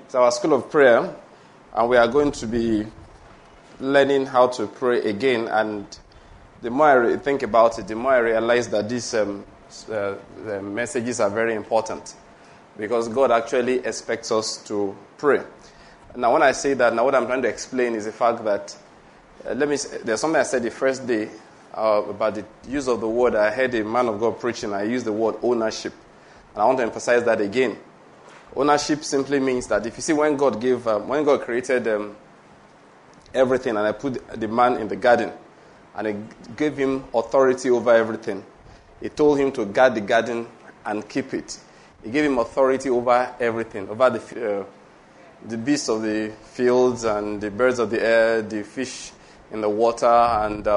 It's our school of prayer, and we are going to be learning how to pray again. And the more I think about it, the more I realize that these messages are very important, because God actually expects us to pray. Now, when I say that, now what I'm trying to explain is the fact that, there's something I said the first day about the use of the word. I heard a man of God preaching. I used the word ownership. And I want to emphasize that again. Ownership simply means that if you see when God created everything, and I put the man in the garden, and He gave him authority over everything. He told him to guard the garden and keep it. He gave him authority over everything, over the beasts of the fields and the birds of the air, the fish in the water, and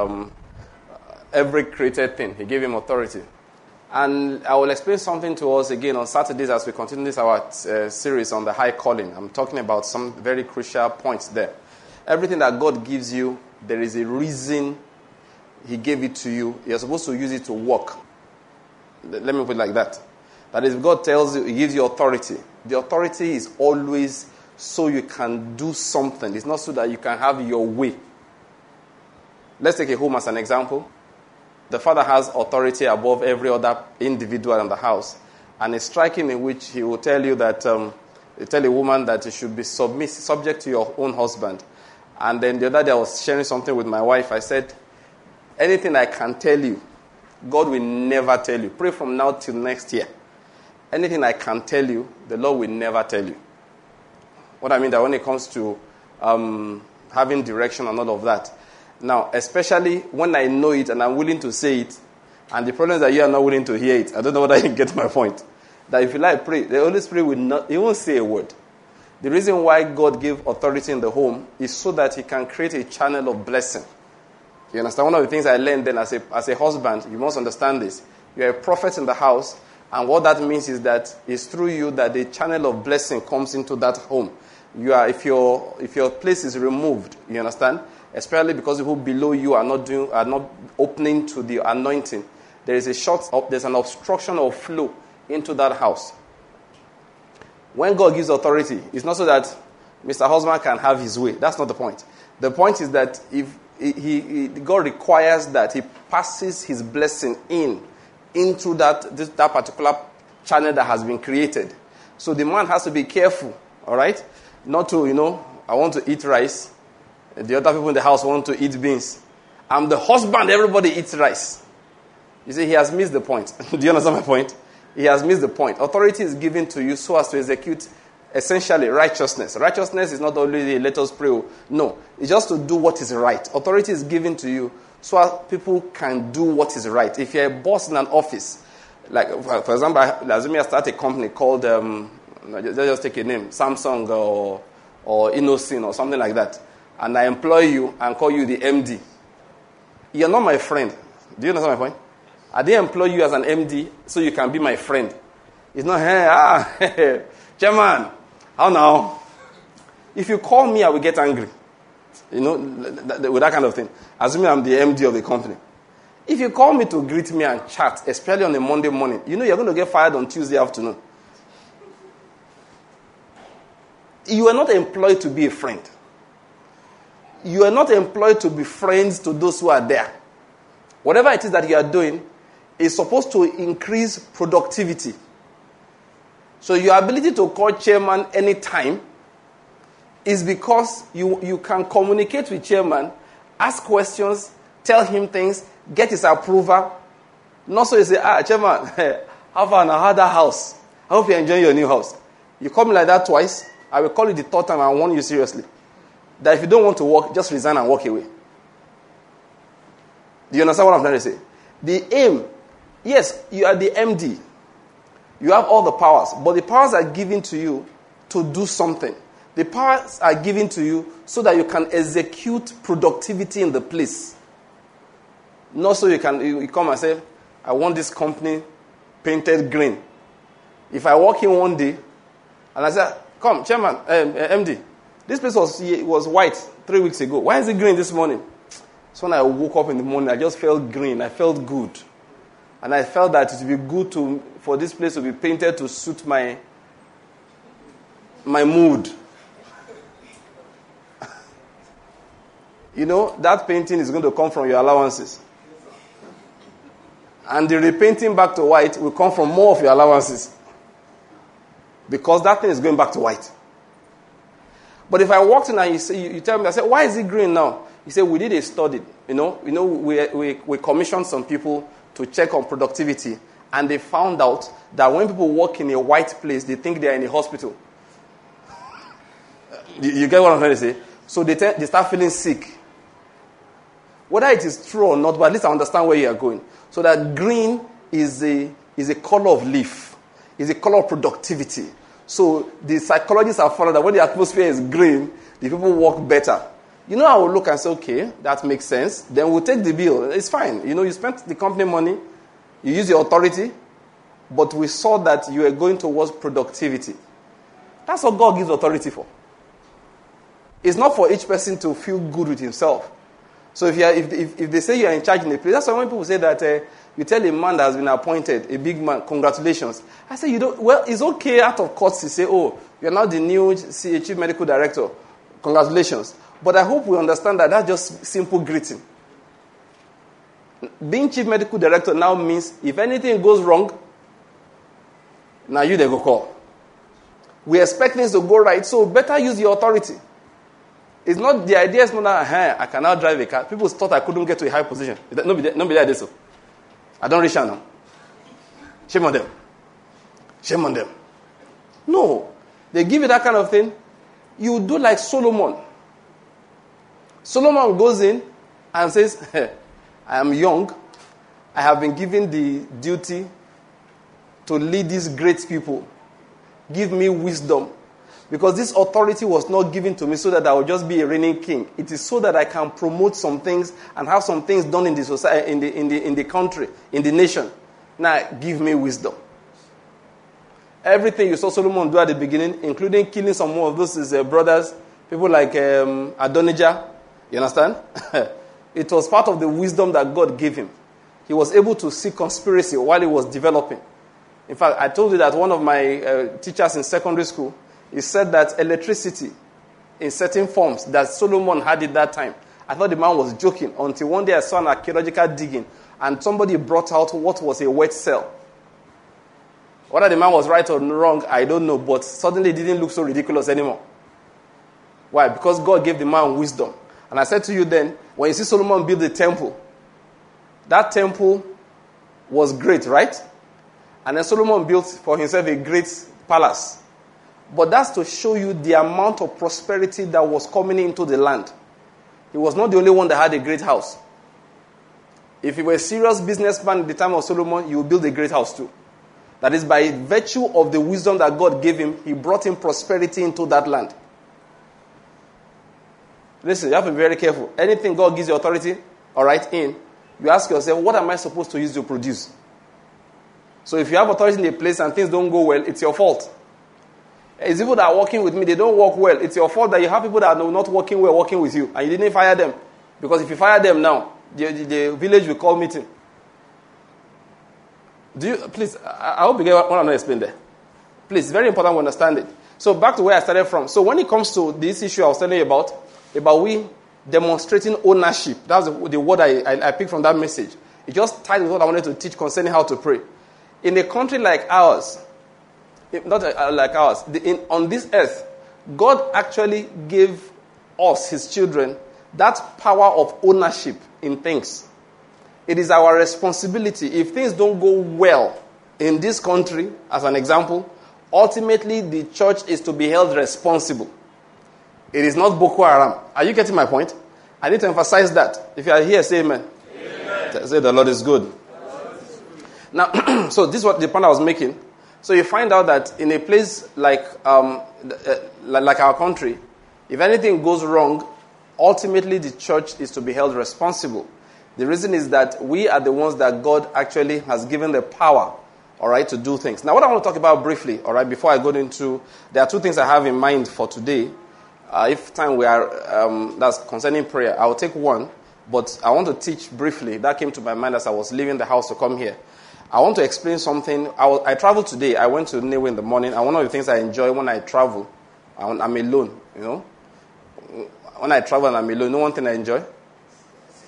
every created thing. He gave him authority. And I will explain something to us again on Saturdays as we continue this our series on the high calling. I'm talking about some very crucial points there. Everything that God gives you, there is a reason He gave it to you. You're supposed to use it to work. Let me put it like that. That is, God tells you, He gives you authority. The authority is always so you can do something. It's not so that you can have your way. Let's take a home as an example. The father has authority above every other individual in the house. And it's striking in which he will tell you that, tell a woman that you should be subject to your own husband. And then the other day I was sharing something with my wife. I said, anything I can tell you, God will never tell you. Pray from now till next year. Anything I can tell you, the Lord will never tell you. What I mean that when it comes to having direction and all of that. Now, especially when I know it and I'm willing to say it, and the problem is that you are not willing to hear it. I don't know whether you get my point. That if you like pray, the Holy Spirit will not, He won't say a word. The reason why God gave authority in the home is so that He can create a channel of blessing. You understand? One of the things I learned then as a husband, you must understand this. You are a prophet in the house, and what that means is that it's through you that the channel of blessing comes into that home. If your place is removed, you understand? Especially because people below you are not opening to the anointing. There's an obstruction of flow into that house. When God gives authority, it's not so that Mr. Husband can have his way. That's not the point. The point is that if God requires that He passes His blessing into that particular channel that has been created. So the man has to be careful, all right? Not to, I want to eat rice. The other people in the house want to eat beans. I'm the husband, everybody eats rice. You see, he has missed the point. Do you understand my point? He has missed the point. Authority is given to you so as to execute, essentially, righteousness. Righteousness is not only let us pray. No, it's just to do what is right. Authority is given to you so as people can do what is right. If you're a boss in an office, like, for example, I start a company called, let's just take a name, Samsung or Innocin or something like that. And I employ you and call you the MD. You're not my friend. Do you understand my point? I didn't employ you as an MD so you can be my friend. It's not, hey, Chairman, how now? If you call me, I will get angry. With that kind of thing. Assuming I'm the MD of the company. If you call me to greet me and chat, especially on a Monday morning, you're going to get fired on Tuesday afternoon. You are not employed to be a friend. You are not employed to be friends to those who are there. Whatever it is that you are doing is supposed to increase productivity. So your ability to call chairman anytime is because you can communicate with chairman, ask questions, tell him things, get his approval. Not so you say, chairman, how far now? How that house? I hope you're enjoying your new house. You call me like that twice, I will call you the third time and warn you seriously. That if you don't want to work, just resign and walk away. Do you understand what I'm trying to say? The aim, yes, you are the MD. You have all the powers, but the powers are given to you to do something. The powers are given to you so that you can execute productivity in the place. Not so you come and say, I want this company painted green. If I walk in one day and I say, come, Chairman, MD, this place was white 3 weeks ago. Why is it green this morning? So when I woke up in the morning, I just felt green. I felt good. And I felt that it would be good for this place to be painted to suit my mood. you know, that painting is going to come from your allowances. And the repainting back to white will come from more of your allowances. Because that thing is going back to white. But if I walked in and you tell me, I said, why is it green now? You say, we did a study. We commissioned some people to check on productivity. And they found out that when people work in a white place, they think they are in a hospital. You get what I'm trying to say? So they start feeling sick. Whether it is true or not, but at least I understand where you are going. So that green is a color of leaf. Is a color of productivity. So the psychologists have found that when the atmosphere is green, the people work better. You know, I will look and say, okay, that makes sense. Then we'll take the bill. It's fine. You know, you spent the company money. You use your authority. But we saw that you are going towards productivity. That's what God gives authority for. It's not for each person to feel good with himself. So if they say you are in charge in a place, that's why when people say that you tell a man that has been appointed, a big man, congratulations. I say, it's okay out of courtesy to say, oh, you're now the new chief medical director. Congratulations. But I hope we understand that that's just simple greeting. Being chief medical director now means if anything goes wrong, now you they go call. We expect things to go right, so better use your authority. It's not, the idea is not that I can now drive a car. People thought I couldn't get to a high position. Nobody did so. I don't reach out now. Shame on them. Shame on them. No. They give you that kind of thing. You do like Solomon. Solomon goes in and says, I am young. I have been given the duty to lead these great people. Give me wisdom. Because this authority was not given to me so that I will just be a reigning king. It is so that I can promote some things and have some things done in the society, in the country, in the nation. Now, give me wisdom. Everything you saw Solomon do at the beginning, including killing some more of those his brothers, people like Adonijah, you understand? It was part of the wisdom that God gave him. He was able to see conspiracy while he was developing. In fact, I told you that one of my teachers in secondary school, he said that electricity in certain forms that Solomon had at that time, I thought the man was joking until one day I saw an archaeological digging and somebody brought out what was a wet cell. Whether the man was right or wrong, I don't know, but suddenly it didn't look so ridiculous anymore. Why? Because God gave the man wisdom. And I said to you then, when you see Solomon build the temple, that temple was great, right? And then Solomon built for himself a great palace. But that's to show you the amount of prosperity that was coming into the land. He was not the only one that had a great house. If you were a serious businessman at the time of Solomon, you would build a great house too. That is by virtue of the wisdom that God gave him, he brought in prosperity into that land. Listen, you have to be very careful. Anything God gives you authority, all right, in, you ask yourself, what am I supposed to use to produce? So if you have authority in a place and things don't go well, it's your fault. It's people that are working with me, they don't work well. It's your fault that you have people that are not working well working with you. And you didn't fire them. Because if you fire them now, the village will call meeting. Please, I hope you get what I'm going to explain there. Please, it's very important to understand it. So back to where I started from. So when it comes to this issue I was telling you about we demonstrating ownership. That's the word I picked from that message. It just tied with what I wanted to teach concerning how to pray. In a country like ours, not like ours, on this earth, God actually gave us, his children, that power of ownership in things. It is our responsibility. If things don't go well in this country, as an example, ultimately the church is to be held responsible. It is not Boko Haram. Are you getting my point? I need to emphasize that. If you are here, say amen. Amen. Say the Lord is good. Now, so this is what the point I was making. So you find out that in a place like our country, if anything goes wrong, ultimately the church is to be held responsible. The reason is that we are the ones that God actually has given the power, all right, to do things. Now, what I want to talk about briefly, all right, before I go into, there are two things I have in mind for today. If time we are, that's concerning prayer, I will take one, but I want to teach briefly. That came to my mind as I was leaving the house to come here. I want to explain something. I traveled today. I went to Newe in the morning. And one of the things I enjoy when I travel, I'm alone, you know. When I travel and I'm alone, you know one thing I enjoy?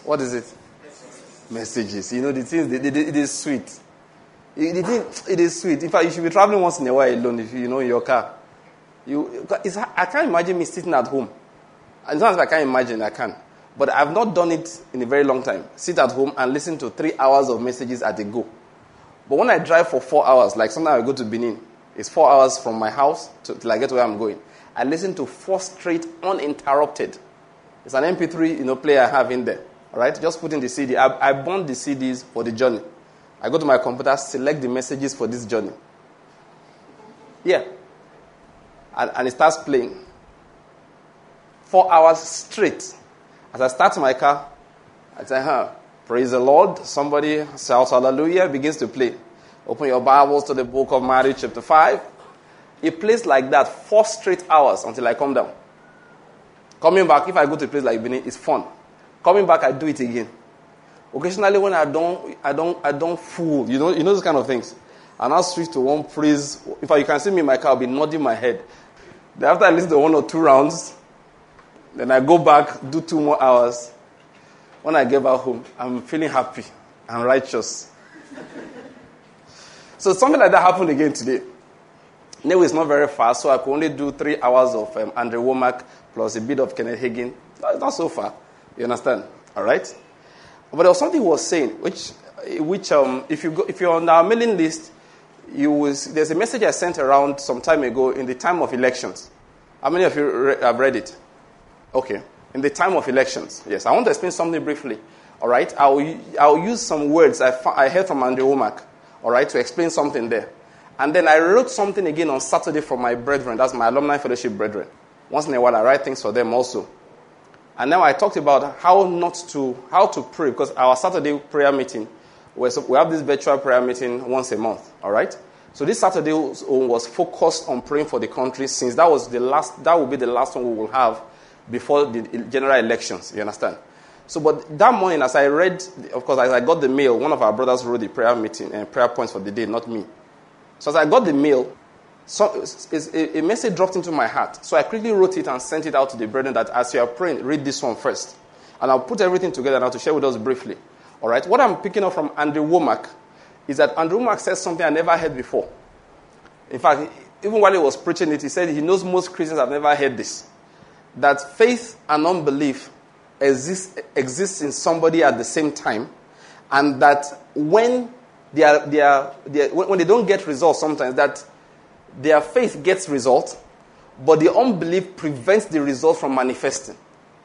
What is it? Messages. You know, the things, it is sweet. It is sweet. In fact, you should be traveling once in a while alone, if you know, in your car. I can't imagine me sitting at home. And sometimes I can't imagine, I can. But I've not done it in a very long time. Sit at home and listen to 3 hours of messages at a go. But when I drive for 4 hours, like sometimes I go to Benin, it's 4 hours from my house till I get to where I'm going. I listen to 4 straight uninterrupted. It's an MP3, player I have in there. All right, just put in the CD. I bought the CDs for the journey. I go to my computer, select the messages for this journey. Yeah. And it starts playing. 4 hours straight. As I start my car, I say, praise the Lord. Somebody shouts hallelujah, begins to play. Open your Bibles to the book of Matthew chapter 5. It plays like that 4 straight hours until I come down. Coming back, if I go to a place like Benin, it's fun. Coming back, I do it again. Occasionally, when I don't fool, you know those kind of things. And I'll switch to one praise. In fact, you can see me in my car, I'll be nodding my head. Then after I listen to 1 or 2 rounds, then I go back, do 2 more hours. When I get back home, I'm feeling happy and righteous. So something like that happened again today. No, it's not very fast, so I could only do 3 hours of Andrew Womack plus a bit of Kenneth Hagin. It's not so far. You understand? All right? But there was something he was saying, which if you're on our mailing list, there's a message I sent around some time ago in the time of elections. How many of you have read it? Okay. In the time of elections. Yes. I want to explain something briefly. All right? I'll use some words I heard from Andrew Womack, all right, to explain something there. And then I wrote something again on Saturday for my brethren. That's my alumni fellowship brethren. Once in a while, I write things for them also. And now I talked about how to pray, because our Saturday prayer meeting, we have this virtual prayer meeting once a month, all right? So this Saturday was focused on praying for the country, since that will be the last one we will have before the general elections, you understand? So, but that morning, as I read, of course, as I got the mail, one of our brothers wrote the prayer meeting and prayer points for the day, not me. So as I got the mail, a message dropped into my heart. So I quickly wrote it and sent it out to the brethren that as you are praying, read this one first. And I'll put everything together now to share with us briefly. All right? What I'm picking up from Andrew Womack is that Andrew Womack said something I never heard before. In fact, even while he was preaching it, he said he knows most Christians have never heard this. That faith and unbelief exists in somebody at the same time. And that when when they don't get results sometimes, that their faith gets results, but the unbelief prevents the result from manifesting.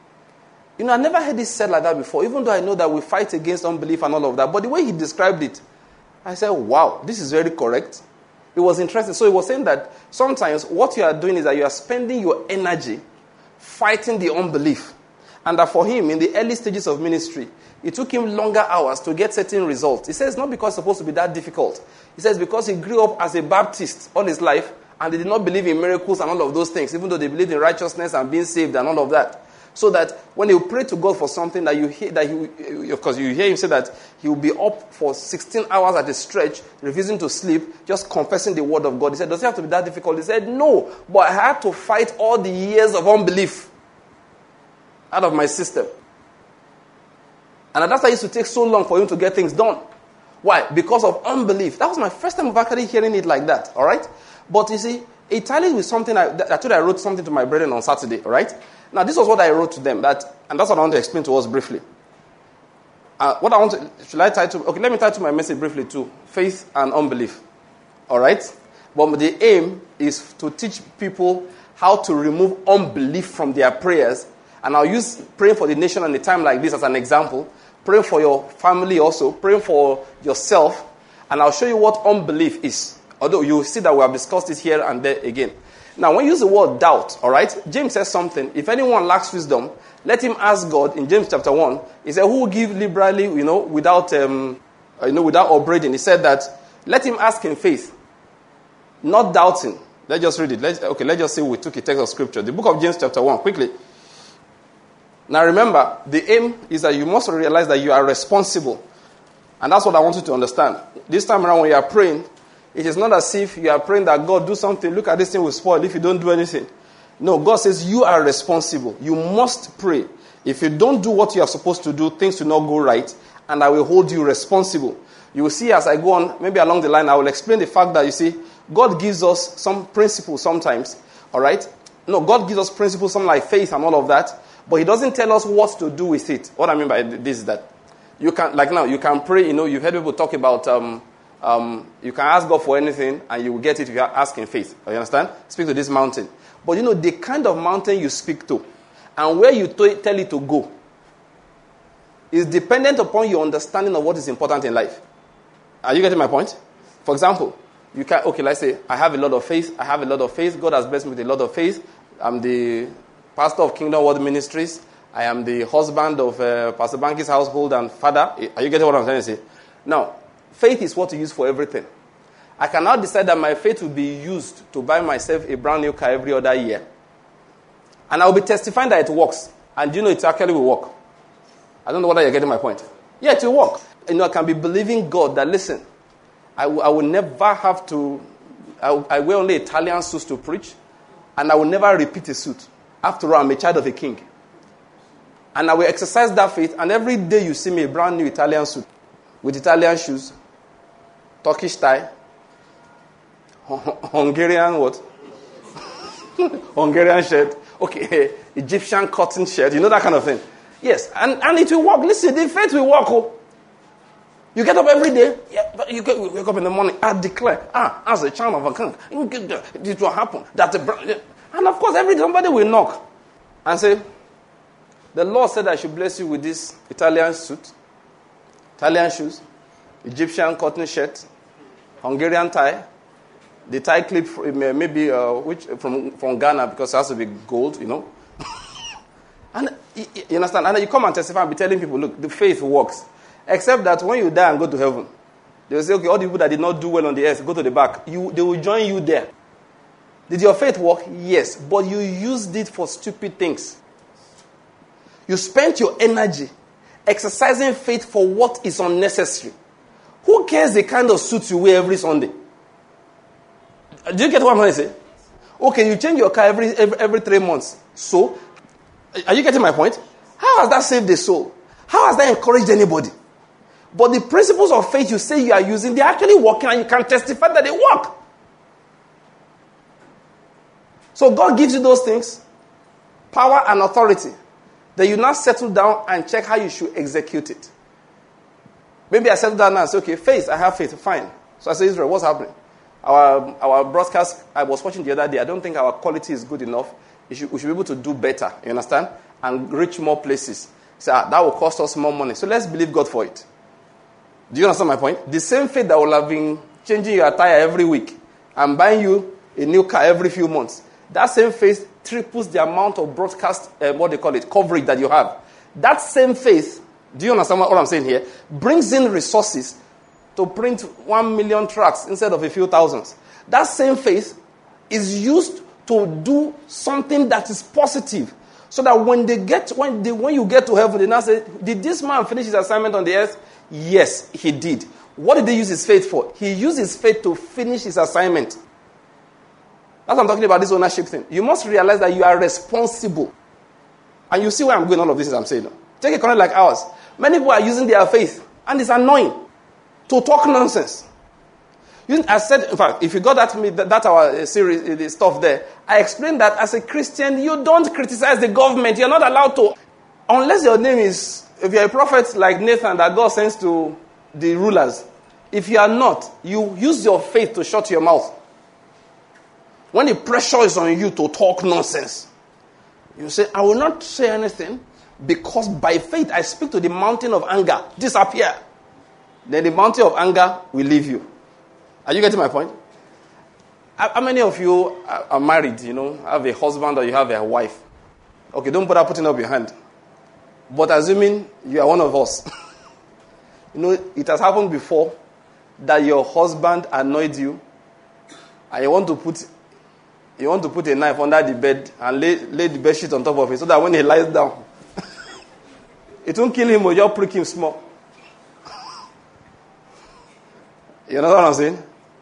I never heard this said like that before, even though I know that we fight against unbelief and all of that. But the way he described it, I said, wow, this is very correct. It was interesting. So he was saying that sometimes what you are doing is that you are spending your energy fighting the unbelief. And that for him, in the early stages of ministry, it took him longer hours to get certain results. He says not because it's supposed to be that difficult. He says because he grew up as a Baptist all his life, and they did not believe in miracles and all of those things, even though they believed in righteousness and being saved and all of that. So that when you pray to God for something, that you hear that you hear him say that he will be up for 16 hours at a stretch, refusing to sleep, just confessing the word of God. He said, does it have to be that difficult? He said, no, but I had to fight all the years of unbelief out of my system. And that's why it used to take so long for him to get things done. Why? Because of unbelief. That was my first time of actually hearing it like that. All right? But you see, it tallies with something I told I wrote something to my brethren on Saturday. All right? Now, this was what I wrote to them. And that's what I want to explain to us briefly. What I want to... Should I title... Okay, let me title my message briefly too. Faith and unbelief. All right? But the aim is to teach people how to remove unbelief from their prayers. And I'll use praying for the nation in a time like this as an example. Pray for your family also. Pray for yourself. And I'll show you what unbelief is. Although you'll see that we have discussed it here and there again. Now, when you use the word doubt, all right, James says something. If anyone lacks wisdom, let him ask God. In James chapter 1, he said, who will give liberally, without upbraiding. He said that, let him ask in faith, not doubting. Let's just read it. Let's just say we took a text of scripture. The book of James chapter 1, quickly. Now remember, the aim is that you must realize that you are responsible. And that's what I want you to understand. This time around when you are praying, it is not as if you are praying that God do something, look at this thing will spoil if you don't do anything. No, God says you are responsible. You must pray. If you don't do what you are supposed to do, things will not go right, and I will hold you responsible. You will see as I go on, maybe along the line, I will explain the fact that, you see, God gives us some principles sometimes, all right? No, God gives us principles, something like faith and all of that, but he doesn't tell us what to do with it. What I mean by this is that you can, like now, you can pray, you've heard people talk about, you can ask God for anything and you will get it if you ask in faith. You understand? Speak to this mountain. But the kind of mountain you speak to and where you tell it to go is dependent upon your understanding of what is important in life. Are you getting my point? For example, let's say I have a lot of faith. God has blessed me with a lot of faith. I'm the pastor of Kingdom World Ministries. I am the husband of Pastor Banky's household and father. Are you getting what I'm trying to say? Now, faith is what you use for everything. I can now decide that my faith will be used to buy myself a brand new car every other year. And I will be testifying that it works. And it actually will work. I don't know whether you're getting my point. Yeah, it will work. I can be believing God that, listen, I will never have to, I wear only Italian suits to preach, and I will never repeat a suit. After all, I'm a child of a king. And I will exercise that faith, and every day you see me a brand new Italian suit, with Italian shoes, Turkish tie, Hungarian what? Hungarian shirt, okay, Egyptian cotton shirt, that kind of thing. Yes, and it will work. Listen, the faith will work. Oh. You get up every day. Yeah, but you wake up in the morning. I declare, as a child of a king, it will happen. And of course, somebody will knock and say, the Lord said I should bless you with this Italian suit, Italian shoes, Egyptian cotton shirt, Hungarian tie. The tie clip maybe from Ghana because it has to be gold, And you understand? And then you come and testify and be telling people, look, the faith works. Except that when you die and go to heaven, they will say, okay, all the people that did not do well on the earth, go to the back. They will join you there. Did your faith work? Yes. But you used it for stupid things. You spent your energy exercising faith for what is unnecessary. Who cares the kind of suit you wear every Sunday? Do you get what I'm trying to say? Okay, you change your car every 3 months. So, are you getting my point? How has that saved the soul? How has that encouraged anybody? But the principles of faith you say you are using, they're actually working and you can testify that they work. So God gives you those things, power and authority. Then you now settle down and check how you should execute it. Maybe I settle down now and say, okay, faith, I have faith, fine. So I say, Israel, what's happening? Our broadcast, I was watching the other day, I don't think our quality is good enough. We should be able to do better, you understand? And reach more places. So that will cost us more money. So let's believe God for it. Do you understand my point? The same faith that will have been changing your attire every week and buying you a new car every few months, that same faith triples the amount of broadcast, coverage that you have. That same faith, do you understand what I'm saying here? Brings in resources to print 1 million tracts instead of a few thousands. That same faith is used to do something that is positive. So that when you get to heaven, they now say, did this man finish his assignment on the earth? Yes, he did. What did he use his faith for? He used his faith to finish his assignment. That's what I'm talking about, this ownership thing. You must realize that you are responsible. And you see where I'm going, all of this is I'm saying. Take a country like ours. Many people are using their faith, and it's annoying to talk nonsense. I said, in fact, if you got that our series, the stuff there, I explained that as a Christian, you don't criticize the government. You're not allowed to. Unless your name is, if you're a prophet like Nathan that God sends to the rulers, if you are not, you use your faith to shut your mouth. When the pressure is on you to talk nonsense, you say, I will not say anything because by faith I speak to the mountain of anger. Disappear. Then the mountain of anger will leave you. Are you getting my point? How many of you are married, have a husband or you have a wife? Okay, don't bother putting up your hand. But assuming you are one of us. It has happened before that your husband annoyed you and you want to put a knife under the bed and lay the bed sheet on top of it so that when he lies down, it won't kill him or just prick him small. You know what I'm saying?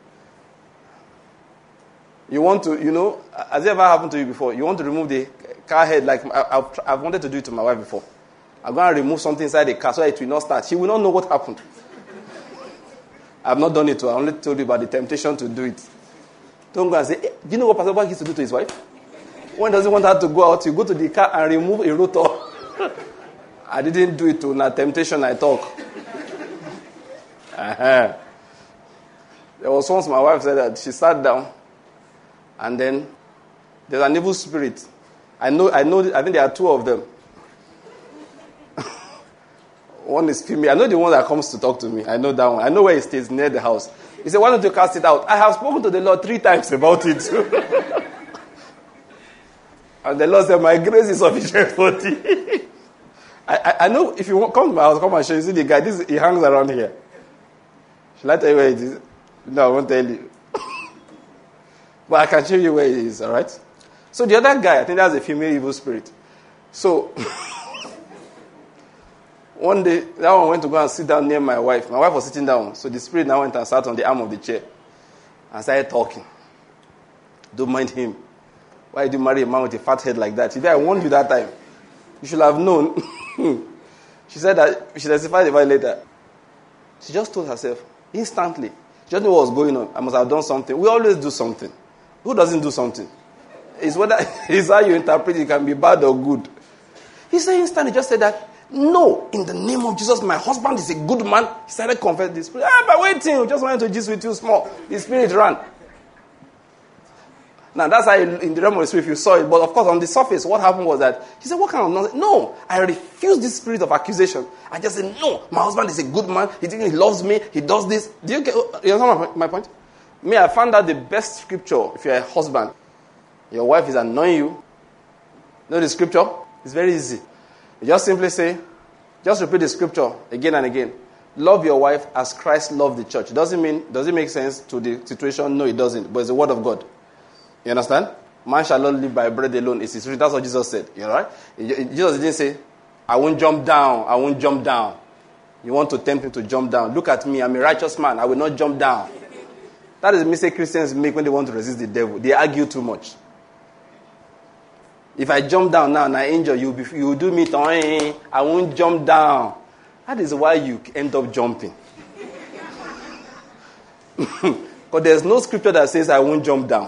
You want to, has it ever happened to you before? You want to remove the car head, like I've wanted to do it to my wife before. I'm going to remove something inside the car so that it will not start. She will not know what happened. I've not done it to her. I only told you about the temptation to do it. Don't go and say, do you know what Pastor Bach used to do to his wife? When doesn't want her to go out, you go to the car and remove a rotor. I didn't do it to na temptation I talk. There was once my wife said that she sat down and then there's an evil spirit. I think there are two of them. One is female. I know the one that comes to talk to me. I know that one. I know where he stays, near the house. He said, why don't you cast it out? I have spoken to the Lord 3 times about it. And the Lord said, my grace is sufficient for thee. I know if you come to my house, come and show you. See the guy, he hangs around here. Shall I tell you where it is? No, I won't tell you. But I can show you where it is, all right? So the other guy, I think that's a female evil spirit. So one day, that one went to go and sit down near my wife. My wife was sitting down. So the spirit now went and sat on the arm of the chair and started talking. Don't mind him. Why did you marry a man with a fat head like that? She said, I warned you that time. You should have known. She said that she testified about it later. She just told herself, instantly. She just knew what was going on. I must have done something. We always do something. Who doesn't do something? It's how you interpret it. It can be bad or good. He said instantly, just said that, no, in the name of Jesus, my husband is a good man. He started confessing the spirit. But waiting, we just wanted to gist with you small. The spirit ran. Now, that's how in the realm of the spirit you saw it. But of course, on the surface, what happened was that he said, what kind of nonsense? No, I refuse this spirit of accusation. I just said, no, my husband is a good man. He loves me. He does this. Do you understand my point? Me, I found out the best scripture if you're a husband. Your wife is annoying you. Know the scripture? It's very easy. You just simply say, just repeat the scripture again and again. Love your wife as Christ loved the church. Does it make sense to the situation? No, it doesn't. But it's the word of God. You understand? Man shall not live by bread alone. It's written. That's what Jesus said. You know, right? Jesus didn't say, I won't jump down. I won't jump down. You want to tempt him to jump down. Look at me. I'm a righteous man. I will not jump down. That is the mistake Christians make when they want to resist the devil. They argue too much. If I jump down now and I injure you, you do me, I won't jump down. That is why you end up jumping. Because there's no scripture that says I won't jump down.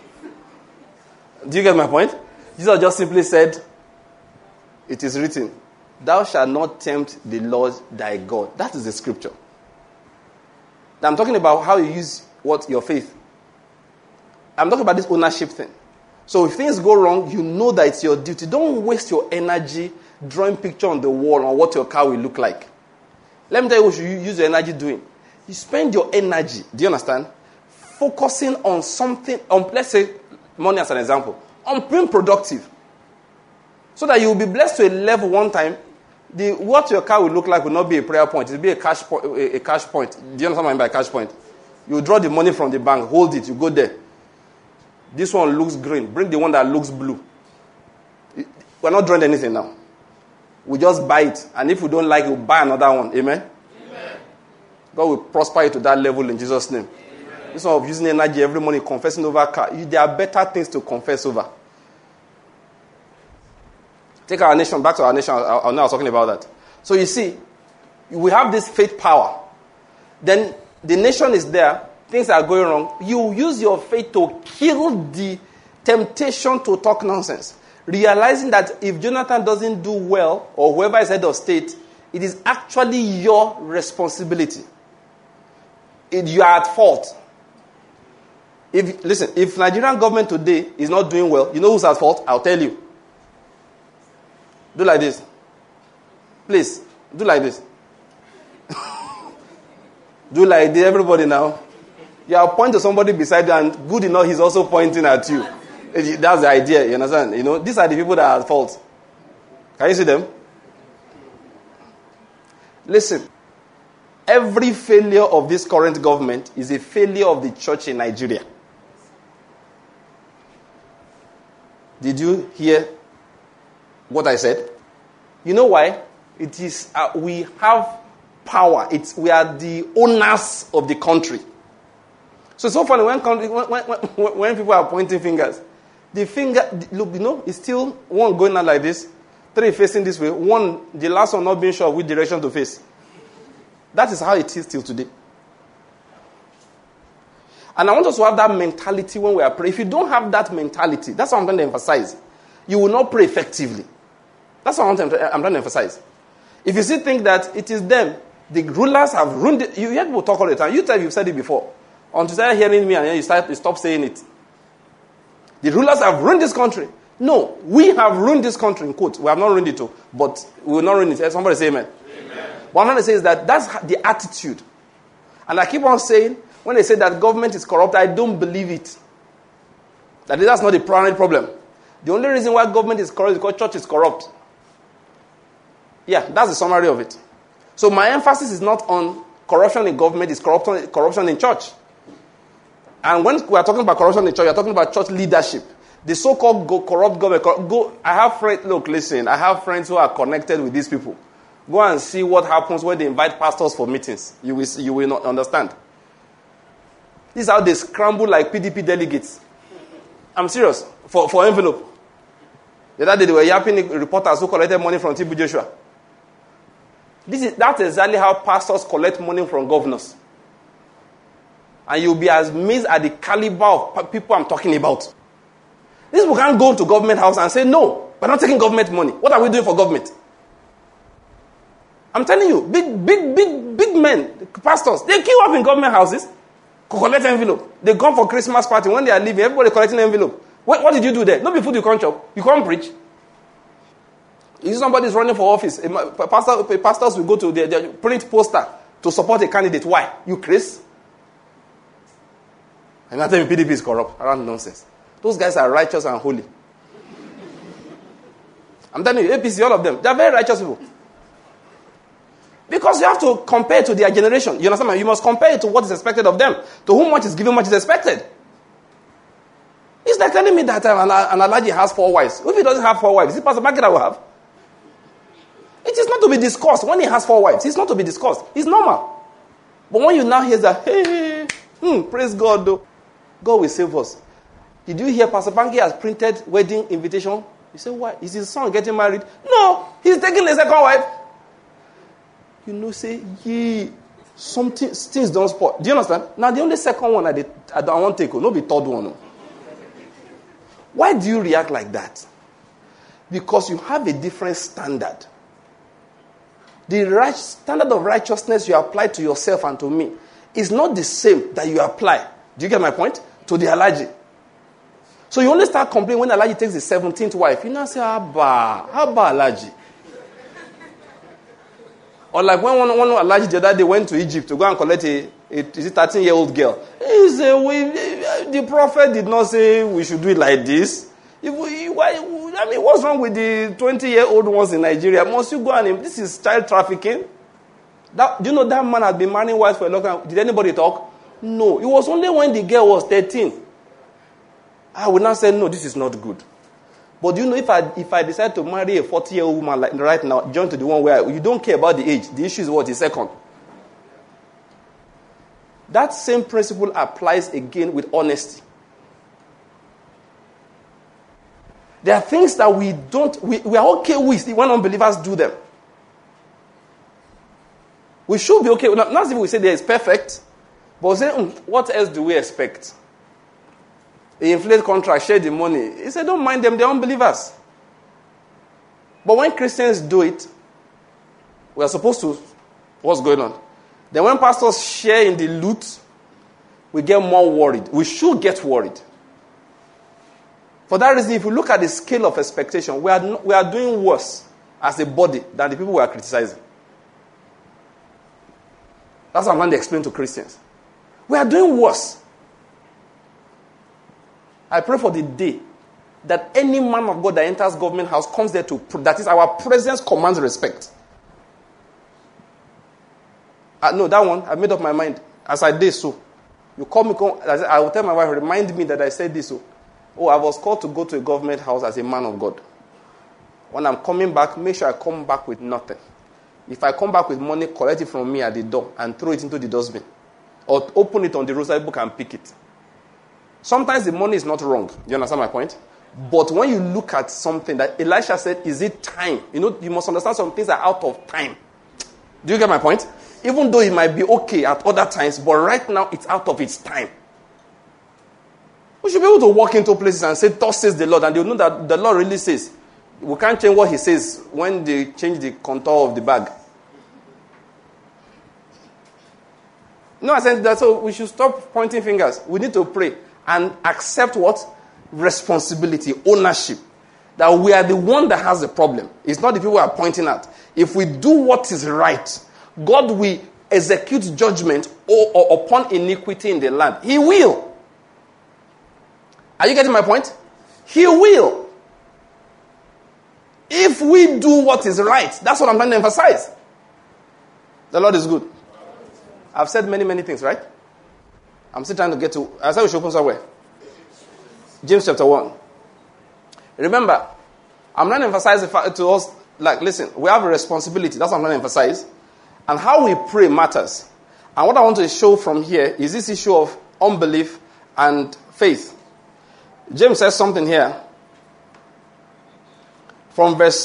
Do you get my point? Jesus just simply said, it is written, thou shalt not tempt the Lord thy God. That is the scripture. Now, I'm talking about how you use your faith. I'm talking about this ownership thing. So if things go wrong, you know that it's your duty. Don't waste your energy drawing picture on the wall on what your car will look like. Let me tell you what you use your energy doing. You spend your energy, do you understand? Focusing on something, let's say, money as an example, on being productive. So that you will be blessed to a level one time, what your car will look like will not be a prayer point. It will be a cash point. Do you understand what I mean by cash point? You draw the money from the bank, hold it, you go there. This one looks green. Bring the one that looks blue. We're not drawing anything now. We just buy it. And if we don't like it, we'll buy another one. Amen? Amen. God will prosper you to that level in Jesus' name. Amen. This one of using energy every morning, confessing over car. There are better things to confess over. Take our nation, back to our nation. I was talking about that. So you see, we have this faith power. Then the nation is there. Things are going wrong. You use your faith to kill the temptation to talk nonsense. Realizing that if Jonathan doesn't do well, or whoever is head of state, it is actually your responsibility. You are at fault. If Nigerian government today is not doing well, you know who's at fault? I'll tell you. Do like this. Please, do like this. Do like this, everybody now. You are pointing to somebody beside you, and good enough, he's also pointing at you. That's the idea, you understand? You know, these are the people that are at fault. Can you see them? Listen, every failure of this current government is a failure of the church in Nigeria. Did you hear what I said? You know why? It is we have power. We are the owners of the country. So it's so funny when people are pointing fingers. The finger, look, it's still one going on like this. 3 facing this way, 1, the last one not being sure which direction to face. That is how it is till today. And I want us to have that mentality when we are praying. If you don't have that mentality, that's what I'm trying to emphasize. You will not pray effectively. That's what I'm trying to emphasize. If you still think that it is them, the rulers have ruined it. You hear people talk all the time. You tell you've said it before. Until you start hearing me and then you stop saying it. The rulers have ruined this country. No, we have ruined this country, in quote. We have not ruined it too, but we will not ruin it. Somebody say amen. Amen. What I'm trying to say is that that's the attitude. And I keep on saying, when they say that government is corrupt, I don't believe it. That's not the primary problem. The only reason why government is corrupt is because church is corrupt. Yeah, that's the summary of it. So my emphasis is not on corruption in government, it's corruption in church. And when we are talking about corruption in church, we are talking about church leadership. The so-called corrupt government. I have friends who are connected with these people. Go and see what happens when they invite pastors for meetings. You will not understand. This is how they scramble like PDP delegates. I'm serious. For envelope. The other day they were yapping reporters who collected money from TB Joshua. That's exactly how pastors collect money from governors. And you'll be amazed at the caliber of people I'm talking about. These people can't go to government house and say, no, we're not taking government money. What are we doing for government? I'm telling you, big men, pastors, they queue up in government houses to collect envelope. They come for Christmas party. When they are leaving, everybody collecting envelope. What did you do there? No be food you can't chop. You can't preach. If somebody is running for office, pastors will go to their print poster to support a candidate. Why? You crazy? And I tell you, PDP is corrupt. Around nonsense. Those guys are righteous and holy. I'm telling you, APC, all of them, they are very righteous people. Because you have to compare to their generation. You understand? You must compare it to what is expected of them. To whom much is given, much is expected. It's like telling me that an Alhaji has 4 wives. If he doesn't have 4 wives, is it Pastor Market that will have? It is not to be discussed. When he has 4 wives, it's not to be discussed. It's normal. But when you now hear that, hey, praise God, though. God will save us. Did you hear Pastor Banky has printed wedding invitation? You say, why? Is his son getting married? No, he's taking a second wife. You know, say, something, things don't spoil. Do you understand? Now, the only second one I don't want to take, no be third one. No. Why do you react like that? Because you have a different standard. The standard of righteousness you apply to yourself and to me is not the same that you apply. Do you get my point? To the Alhaji. So you only start complaining when Alhaji takes the 17th wife. You now say, Abba Alhaji. Or like when one Alhaji the other day went to Egypt to go and collect a 13-year-old girl. He said, the prophet did not say we should do it like this. What's wrong with the 20-year-old ones in Nigeria? Must you go and... This is child trafficking. Do you know that man has been marrying wives for a long time? Did anybody talk? No. It was only when the girl was 13. I would not say, no, this is not good. But you know, if I decide to marry a 40-year-old woman like right now, join to the one where you don't care about the age. The issue is what is second. That same principle applies again with honesty. There are things that we are okay with when unbelievers do them. We should be okay. Not as if we say there is perfect, but we say, what else do we expect? They inflate contract, share the money. He said, don't mind them, they're unbelievers. But when Christians do it, we are supposed to, what's going on? Then when pastors share in the loot, we get more worried. We should get worried. For that reason, if you look at the scale of expectation, we are doing worse as a body than the people we are criticizing. That's what I'm trying to explain to Christians. We are doing worse. I pray for the day that any man of God that enters government house comes there to, that is, our presence commands respect. No, that one, I made up my mind. As I did so. You call me, I will tell my wife, remind me that I said this. So. Oh, I was called to go to a government house as a man of God. When I'm coming back, make sure I come back with nothing. If I come back with money, collect it from me at the door and throw it into the dustbin. Or open it on the roadside book and pick it. Sometimes the money is not wrong. Do you understand my point? But when you look at something that Elisha said, is it time? You must understand some things are out of time. Do you get my point? Even though it might be okay at other times, but right now it's out of its time. We should be able to walk into places and say, thus says the Lord, and they'll know that the Lord really says. We can't change what he says when they change the contour of the bag. No, I said that, so we should stop pointing fingers. We need to pray and accept what? Responsibility, ownership. That we are the one that has the problem. It's not the people we are pointing at. If we do what is right, God will execute judgment or upon iniquity in the land. He will. Are you getting my point? He will. If we do what is right, that's what I'm trying to emphasize. The Lord is good. I've said many, many things, right? I'm still trying to get to... I said we should open somewhere. James chapter 1. Remember, I'm trying to emphasize the fact to us, like, listen, we have a responsibility. That's what I'm trying to emphasize. And how we pray matters. And what I want to show from here is this issue of unbelief and faith. James says something here. From verse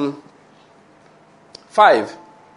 5.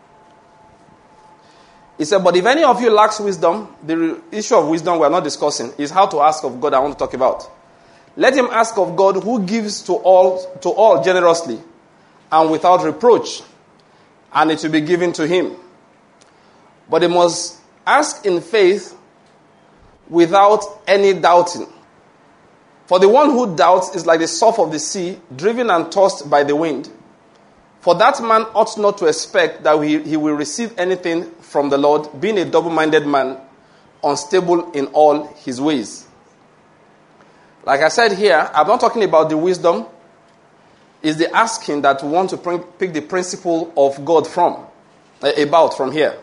He said, but if any of you lacks wisdom, the issue of wisdom we are not discussing is how to ask of God I want to talk about. Let him ask of God who gives to all generously and without reproach, and it will be given to him. But he must ask in faith without any doubting. For the one who doubts is like the surf of the sea, driven and tossed by the wind. For that man ought not to expect that he will receive anything from the Lord, being a double-minded man, unstable in all his ways. Like I said here, I'm not talking about the wisdom. It's the asking that we want to pick the principle of God from here.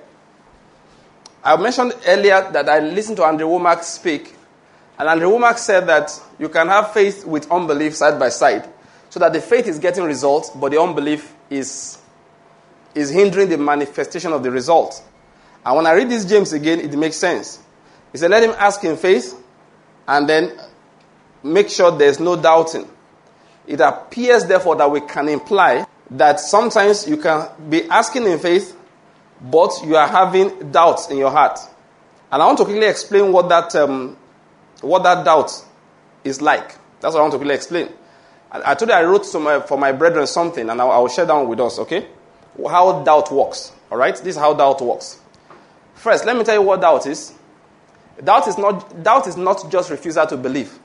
I mentioned earlier that I listened to Andrew Womack speak, and Andrew Womack said that you can have faith with unbelief side by side, so that the faith is getting results, but the unbelief is hindering the manifestation of the result. And when I read this James again, it makes sense. He said, let him ask in faith, and then make sure there's no doubting. It appears, therefore, that we can imply that sometimes you can be asking in faith, but you are having doubts in your heart. And I want to quickly explain what that doubt is like. That's what I want to quickly explain. I told you I wrote for my brethren something, and I will share down with us, okay? How doubt works, all right? This is how doubt works. First, let me tell you what doubt is. Doubt is not just refusal to believe.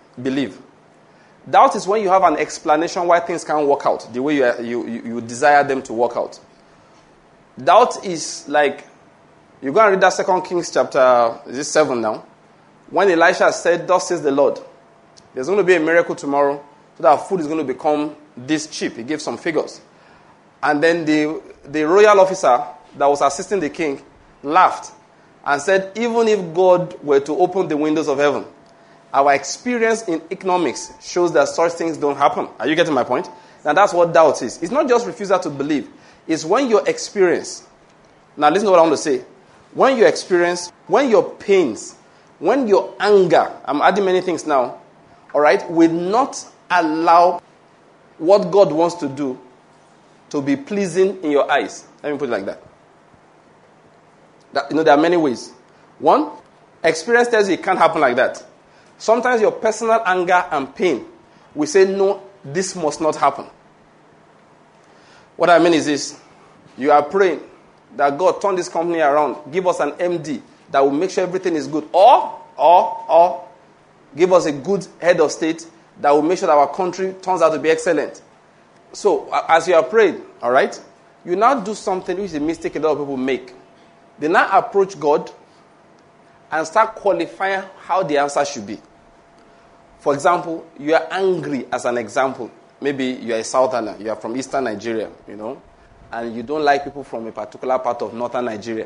Doubt is when you have an explanation why things can't work out the way you desire them to work out. Doubt is like, you go and read that 2 Kings chapter, is it 7 now? When Elisha said, thus says the Lord, there's going to be a miracle tomorrow, so that food is going to become this cheap. He gave some figures. And then the royal officer that was assisting the king laughed and said, even if God were to open the windows of heaven, our experience in economics shows that such things don't happen. Are you getting my point? Now that's what doubt is. It's not just refusal to believe. It's when your experience, now listen to what I want to say. When your experience, when your pains, when your anger, I'm adding many things now, all right, will not allow what God wants to do to be pleasing in your eyes. Let me put it like that. There are many ways. One, experience tells you it can't happen like that. Sometimes your personal anger and pain will say, no, this must not happen. What I mean is this. You are praying that God turn this company around. Give us an MD that will make sure everything is good. Or give us a good head of state that will make sure that our country turns out to be excellent. So, as you are praying, all right, you now do something which is a mistake a lot of people make. They now approach God and start qualifying how the answer should be. For example, you are angry as an example. Maybe you are a southerner, you are from eastern Nigeria, and you don't like people from a particular part of northern Nigeria.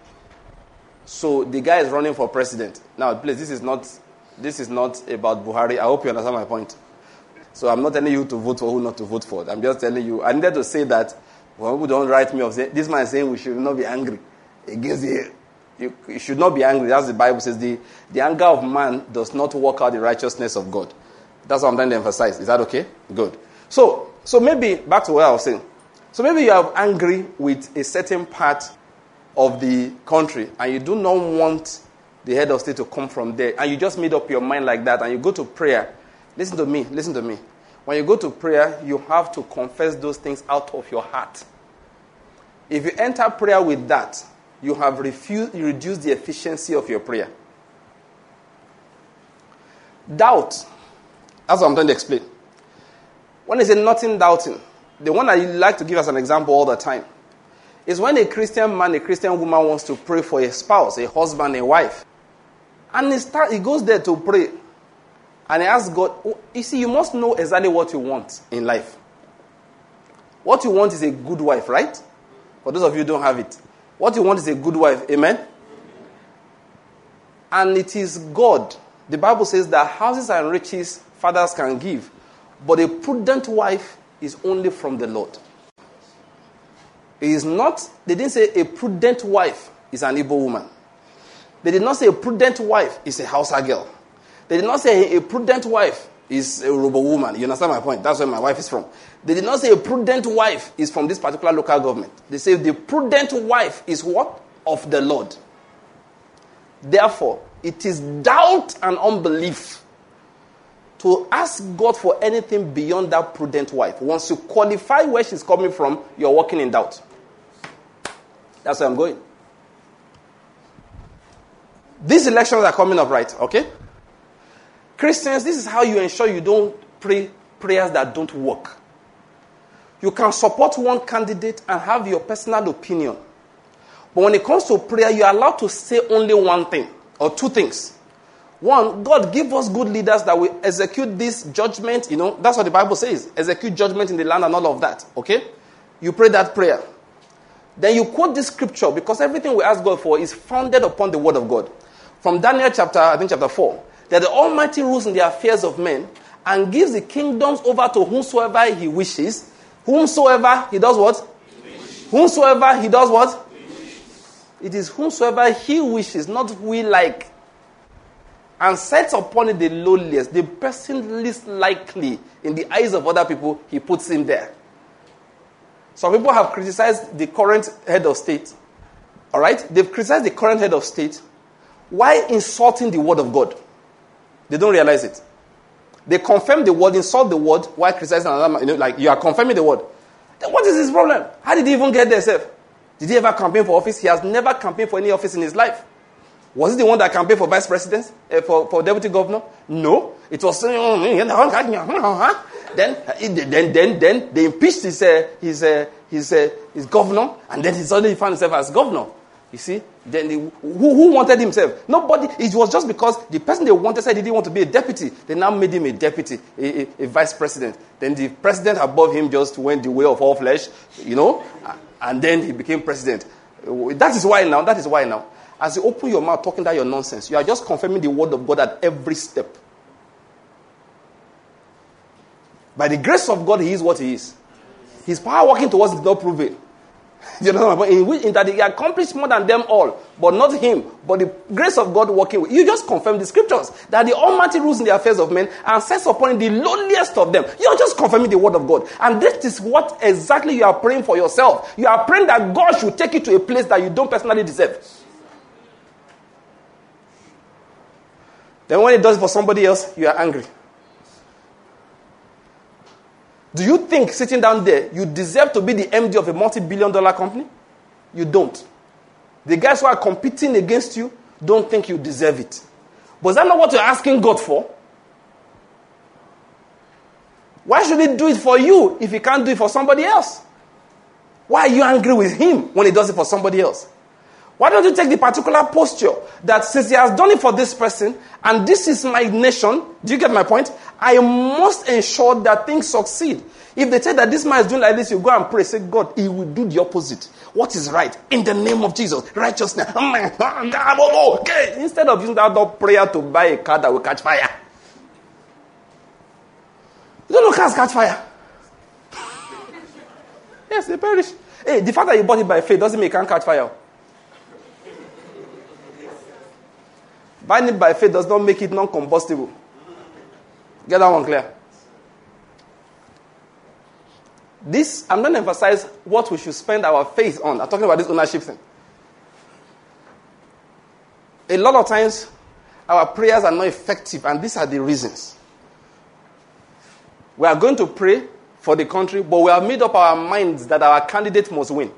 So the guy is running for president. Now, please, this is not about Buhari. I hope you understand my point. So I'm not telling you to vote for who not to vote for. I'm just telling you, I needed to say that when people don't write me off, this man is saying we should not be angry against you should not be angry. As the Bible says, the anger of man does not work out the righteousness of God. That's what I'm trying to emphasize. Is that okay? Good. So maybe, back to what I was saying. So maybe you are angry with a certain part of the country and you do not want the head of state to come from there, and you just made up your mind like that and you go to prayer. Listen to me. When you go to prayer, you have to confess those things out of your heart. If you enter prayer with that, you have reduced the efficiency of your prayer. Doubt. That's what I'm trying to explain. When I say nothing doubting, the one I like to give as an example all the time is when a Christian man, a Christian woman wants to pray for a spouse, a husband, a wife. And he goes there to pray. And he asks God, you see, you must know exactly what you want in life. What you want is a good wife, right? For those of you who don't have it. What you want is a good wife, amen? And it is God. The Bible says that houses and riches fathers can give, but a prudent wife is only from the Lord. It is not, they didn't say a prudent wife is an Igbo woman. They did not say a prudent wife is a Hausa girl. They did not say a prudent wife is a Yoruba woman. You understand my point? That's where my wife is from. They did not say a prudent wife is from this particular local government. They say the prudent wife is what? Of the Lord. Therefore, it is doubt and unbelief to ask God for anything beyond that prudent wife. Once you qualify where she's coming from, you're walking in doubt. That's where I'm going. These elections are coming up, right? Okay? Christians, this is how you ensure you don't pray prayers that don't work. You can support one candidate and have your personal opinion. But when it comes to prayer, you're allowed to say only one thing or two things. One, God, give us good leaders that will execute this judgment. You know, that's what the Bible says. Execute judgment in the land and all of that. Okay? You pray that prayer. Then you quote this scripture because everything we ask God for is founded upon the word of God. From Daniel chapter 4. That the Almighty rules in the affairs of men and gives the kingdoms over to whomsoever he wishes. Whomsoever he does what? Whomsoever he does what? It is whomsoever he wishes, not we like. And sets upon it the lowliest, the person least likely in the eyes of other people, he puts him there. Some people have criticized the current head of state. All right? They've criticized the current head of state. Why insulting the word of God? They don't realize it. They confirm the word, insult the word, while criticizing another man. You know, like you are confirming the word. Then what is his problem? How did he even get there, sir? Did he ever campaign for office? He has never campaigned for any office in his life. Was he the one that campaigned for vice president? For deputy governor? No. It was... Then they impeached his governor, and then he suddenly found himself as governor. You see? Then who wanted himself? Nobody. It was just because the person they wanted said he didn't want to be a deputy. They now made him a deputy, a vice president. Then the president above him just went the way of all flesh, you know, and then he became president. That is why now, as you open your mouth talking that your nonsense, you are just confirming the word of God at every step. By the grace of God, he is what he is. His power working towards did not prevail. You know, in that he accomplished more than them all, but not him, but the grace of God working with you. Just confirm the scriptures that the Almighty rules in the affairs of men and sets upon the lowliest of them. You're just confirming the word of God, and this is what exactly you are praying for yourself. You are praying that God should take you to a place that you don't personally deserve. Then when he does it for somebody else, you are angry. Do you think sitting down there, you deserve to be the MD of a multi-billion-dollar company? You don't. The guys who are competing against you don't think you deserve it. But is that not what you're asking God for? Why should he do it for you if he can't do it for somebody else? Why are you angry with him when he does it for somebody else? Why don't you take the particular posture that since he has done it for this person, and this is my nation, do you get my point? I must ensure that things succeed. If they say that this man is doing like this, you go and pray. Say, God, he will do the opposite. What is right? In the name of Jesus. Righteousness. Okay. Instead of using that prayer to buy a car that will catch fire. You don't know cars catch fire. Yes, they perish. Hey, the fact that you bought it by faith doesn't mean it can't catch fire. Buying it by faith does not make it non-combustible. Get that one clear? This, I'm going to emphasize what we should spend our faith on. I'm talking about this ownership thing. A lot of times, our prayers are not effective, and these are the reasons. We are going to pray for the country, but we have made up our minds that our candidate must win.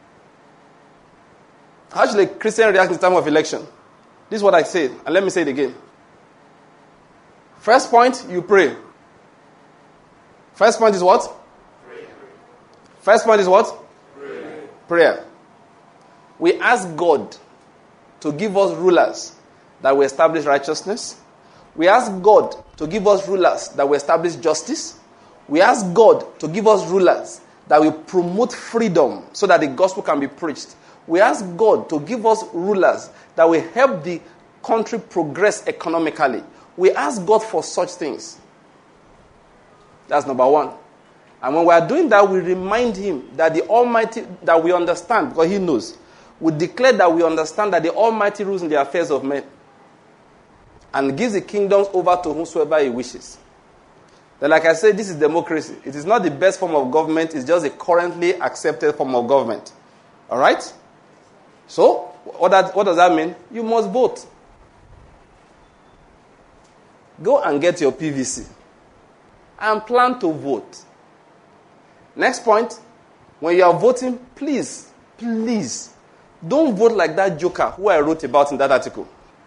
How should a Christian react in time of election? This is what I said, and let me say it again. First point, you pray. First point is what? Prayer. First point is what? Prayer. We ask God to give us rulers that will establish righteousness. We ask God to give us rulers that will establish justice. We ask God to give us rulers that will promote freedom so that the gospel can be preached. We ask God to give us rulers that will help the country progress economically. We ask God for such things. That's number one. And when we are doing that, we remind Him that the Almighty, that we understand, because He knows. We declare that we understand that the Almighty rules in the affairs of men and gives the kingdoms over to whomsoever He wishes. Then, like I said, this is democracy. It is not the best form of government. It's just a currently accepted form of government. All right? So, what does that mean? You must vote. Go and get your PVC and plan to vote. Next point, when you are voting, please, don't vote like that joker who I wrote about in that article.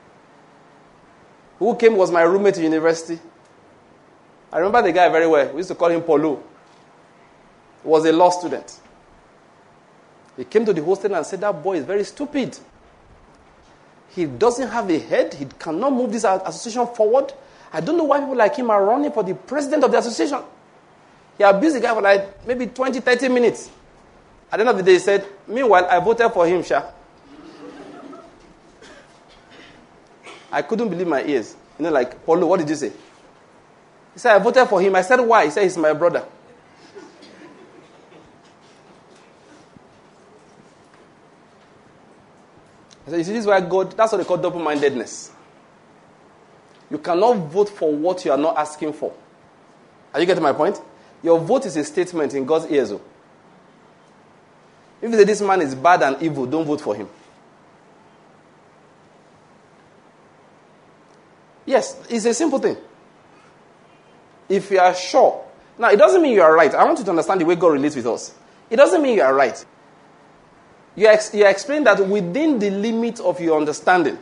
Who came was my roommate in university. I remember the guy very well. We used to call him Polo. He was a law student. He came to the hostel and said, that boy is very stupid. He doesn't have a head. He cannot move this association forward. I don't know why people like him are running for the president of the association. He abused the guy for like maybe 20, 30 minutes. At the end of the day, he said, meanwhile, I voted for him, Sha. I couldn't believe my ears. You know, like, Paulo, what did you say? He said, I voted for him. I said, why? He said, he's my brother. I said, you see, this is why God, that's what they call double-mindedness. You cannot vote for what you are not asking for. Are you getting my point? Your vote is a statement in God's ears. If you say this man is bad and evil, don't vote for him. Yes, it's a simple thing. If you are sure. Now, it doesn't mean you are right. I want you to understand the way God relates with us. It doesn't mean you are right. You are explaining that within the limit of your understanding.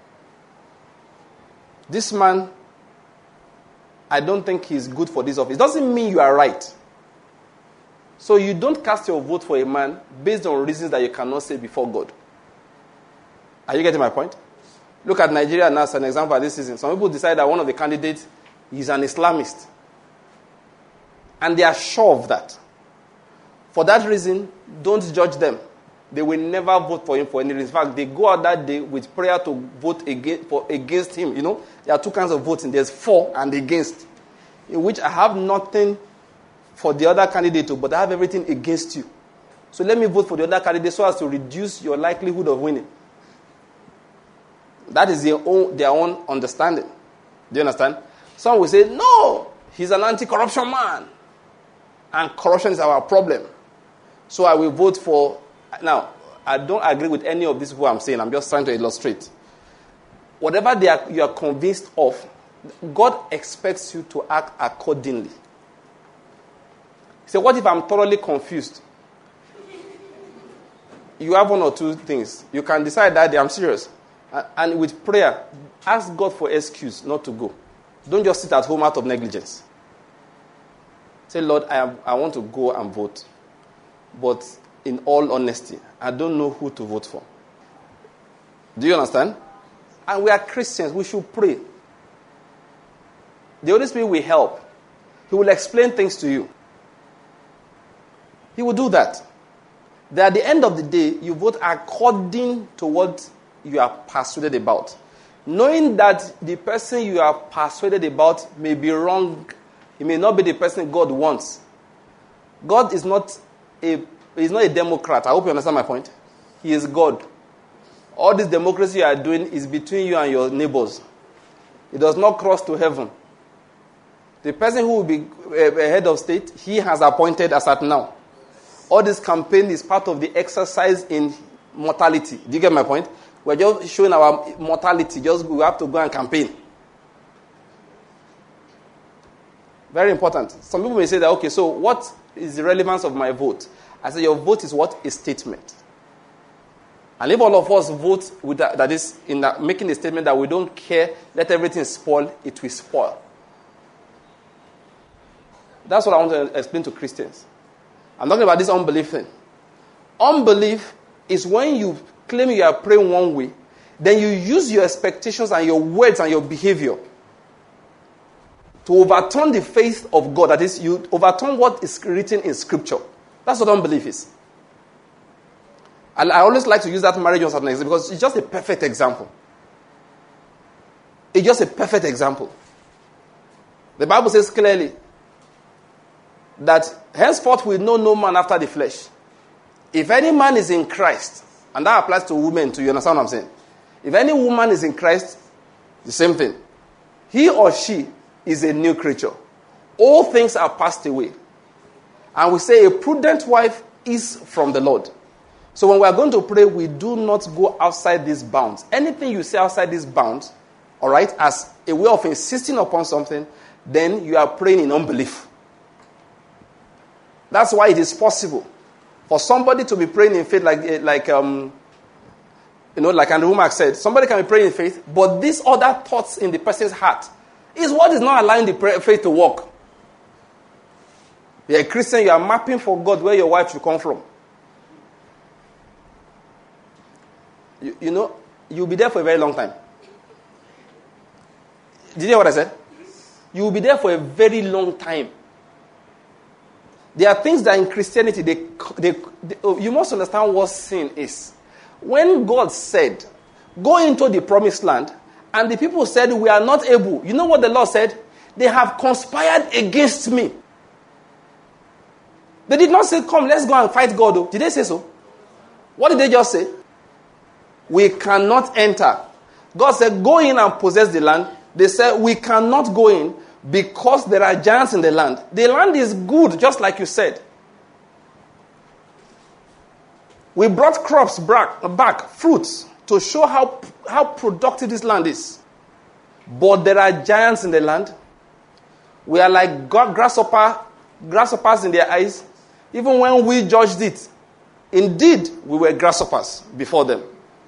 This man, I don't think he's good for this office. It doesn't mean you are right. So you don't cast your vote for a man based on reasons that you cannot say before God. Are you getting my point? Look at Nigeria now as an example of this season. Some people decide that one of the candidates is an Islamist. And they are sure of that. For that reason, don't judge them. They will never vote for him for any reason. In fact, they go out that day with prayer to vote against him. You know, there are two kinds of voting. There's for and against. In which I have nothing for the other candidate, but I have everything against you. So let me vote for the other candidate so as to reduce your likelihood of winning. That is their own understanding. Do you understand? Some will say, no, he's an anti-corruption man. And corruption is our problem. So I will vote for... Now, I don't agree with any of these people I'm saying. I'm just trying to illustrate. Whatever you are convinced of, God expects you to act accordingly. So what if I'm thoroughly confused? You have one or two things. You can decide that day, I'm serious. And with prayer, ask God for excuse not to go. Don't just sit at home out of negligence. Say, Lord, I want to go and vote. But in all honesty, I don't know who to vote for. Do you understand? And we are Christians. We should pray. The Holy Spirit will help. He will explain things to you. He will do that. That at the end of the day, you vote according to what you are persuaded about. Knowing that the person you are persuaded about may be wrong. He may not be the person God wants. God is not a Democrat. I hope you understand my point. He is God. All this democracy you are doing is between you and your neighbors. It does not cross to heaven. The person who will be a head of state, he has appointed as at now. All this campaign is part of the exercise in mortality. Do you get my point? We're just showing our mortality. Just we have to go and campaign. Very important. Some people may say that, okay, so what is the relevance of my vote? I say your vote is what? A statement. And if all of us vote with that is in making a statement that we don't care, let everything spoil, it will spoil. That's what I want to explain to Christians. I'm talking about this unbelief thing. Unbelief is when you claim you are praying one way, then you use your expectations and your words and your behavior to overturn the faith of God. That is, you overturn what is written in Scripture. That's what unbelief is. And I always like to use that marriage as an example because it's just a perfect example. It's just a perfect example. The Bible says clearly that henceforth we know no man after the flesh. If any man is in Christ, and that applies to women too, you understand what I'm saying? If any woman is in Christ, the same thing. He or she is a new creature. All things are passed away. And we say a prudent wife is from the Lord. So when we are going to pray, we do not go outside these bounds. Anything you say outside these bounds, all right, as a way of insisting upon something, then you are praying in unbelief. That's why it is possible for somebody to be praying in faith like Andrew Womack said. Somebody can be praying in faith, but these other thoughts in the person's heart is what is not allowing the faith to work. You're a Christian, you are mapping for God where your wife should come from. You know, you'll be there for a very long time. Did you hear what I said? You'll be there for a very long time. There are things that in Christianity, you must understand what sin is. When God said, go into the promised land, and the people said, we are not able. You know what the Lord said? They have conspired against me. They did not say, come, let's go and fight God. Did they say so? What did they just say? We cannot enter. God said, go in and possess the land. They said, we cannot go in because there are giants in the land. The land is good, just like you said. We brought crops back, fruits, to show how productive this land is. But there are giants in the land. We are like grasshoppers in their eyes. Even when we judged it, indeed, we were grasshoppers before them.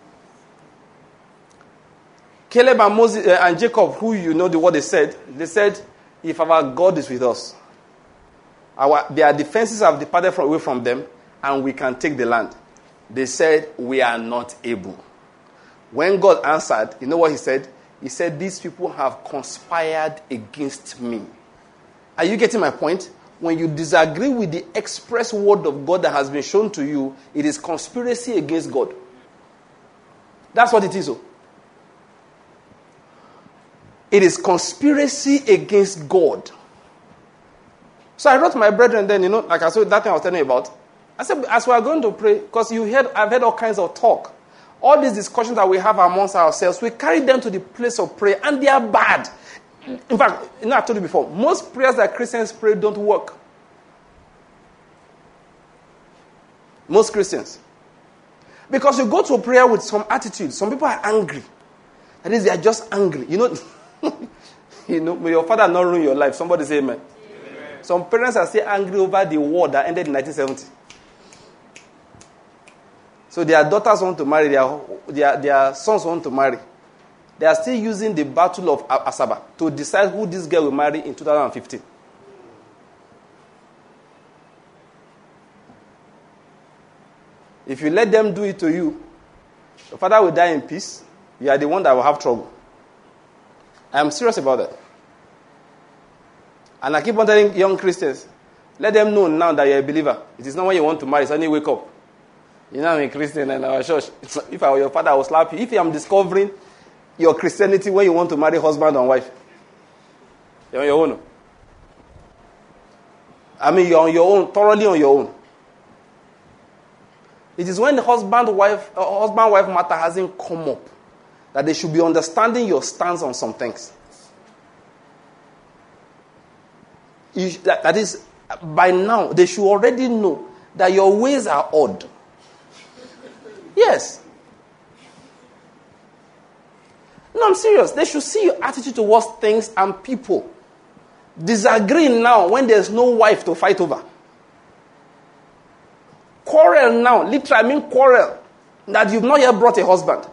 Caleb and Moses and Jacob, who you know what they said, if our God is with us, their defenses have departed away from them, and we can take the land. They said, we are not able. When God answered, you know what he said? He said, these people have conspired against me. Are you getting my point? When you disagree with the express word of God that has been shown to you, it is conspiracy against God. That's what it is. It is conspiracy against God. So I wrote my brethren then, like I said, that thing I was telling you about. I said, as we are going to pray, because I've heard all kinds of talk. All these discussions that we have amongst ourselves, we carry them to the place of prayer, and they are bad. In fact, I told you before, most prayers that Christians pray don't work. Most Christians. Because you go to a prayer with some attitude. Some people are angry. That is, they are just angry. May your father not ruin your life. Somebody say amen. Amen. Some parents are still angry over the war that ended in 1970. So their daughters want to marry, their sons want to marry. They are still using the battle of Asaba to decide who this girl will marry in 2015. If you let them do it to you, your father will die in peace. You are the one that will have trouble. I am serious about that. And I keep on telling young Christians, let them know now that you're a believer. It is not when you want to marry, suddenly wake up. I'm a Christian in our church. If I were your father, I would slap you. If I'm discovering your Christianity when you want to marry husband and wife, you're on your own. You're on your own, thoroughly on your own. It is when the husband-wife matter hasn't come up that they should be understanding your stance on some things. That is, by now, they should already know that your ways are odd. Yes. No, I'm serious. They should see your attitude towards things and people. Disagreeing now when there's no wife to fight over. Quarrel now. Literally, I mean quarrel. That you've not yet brought a husband.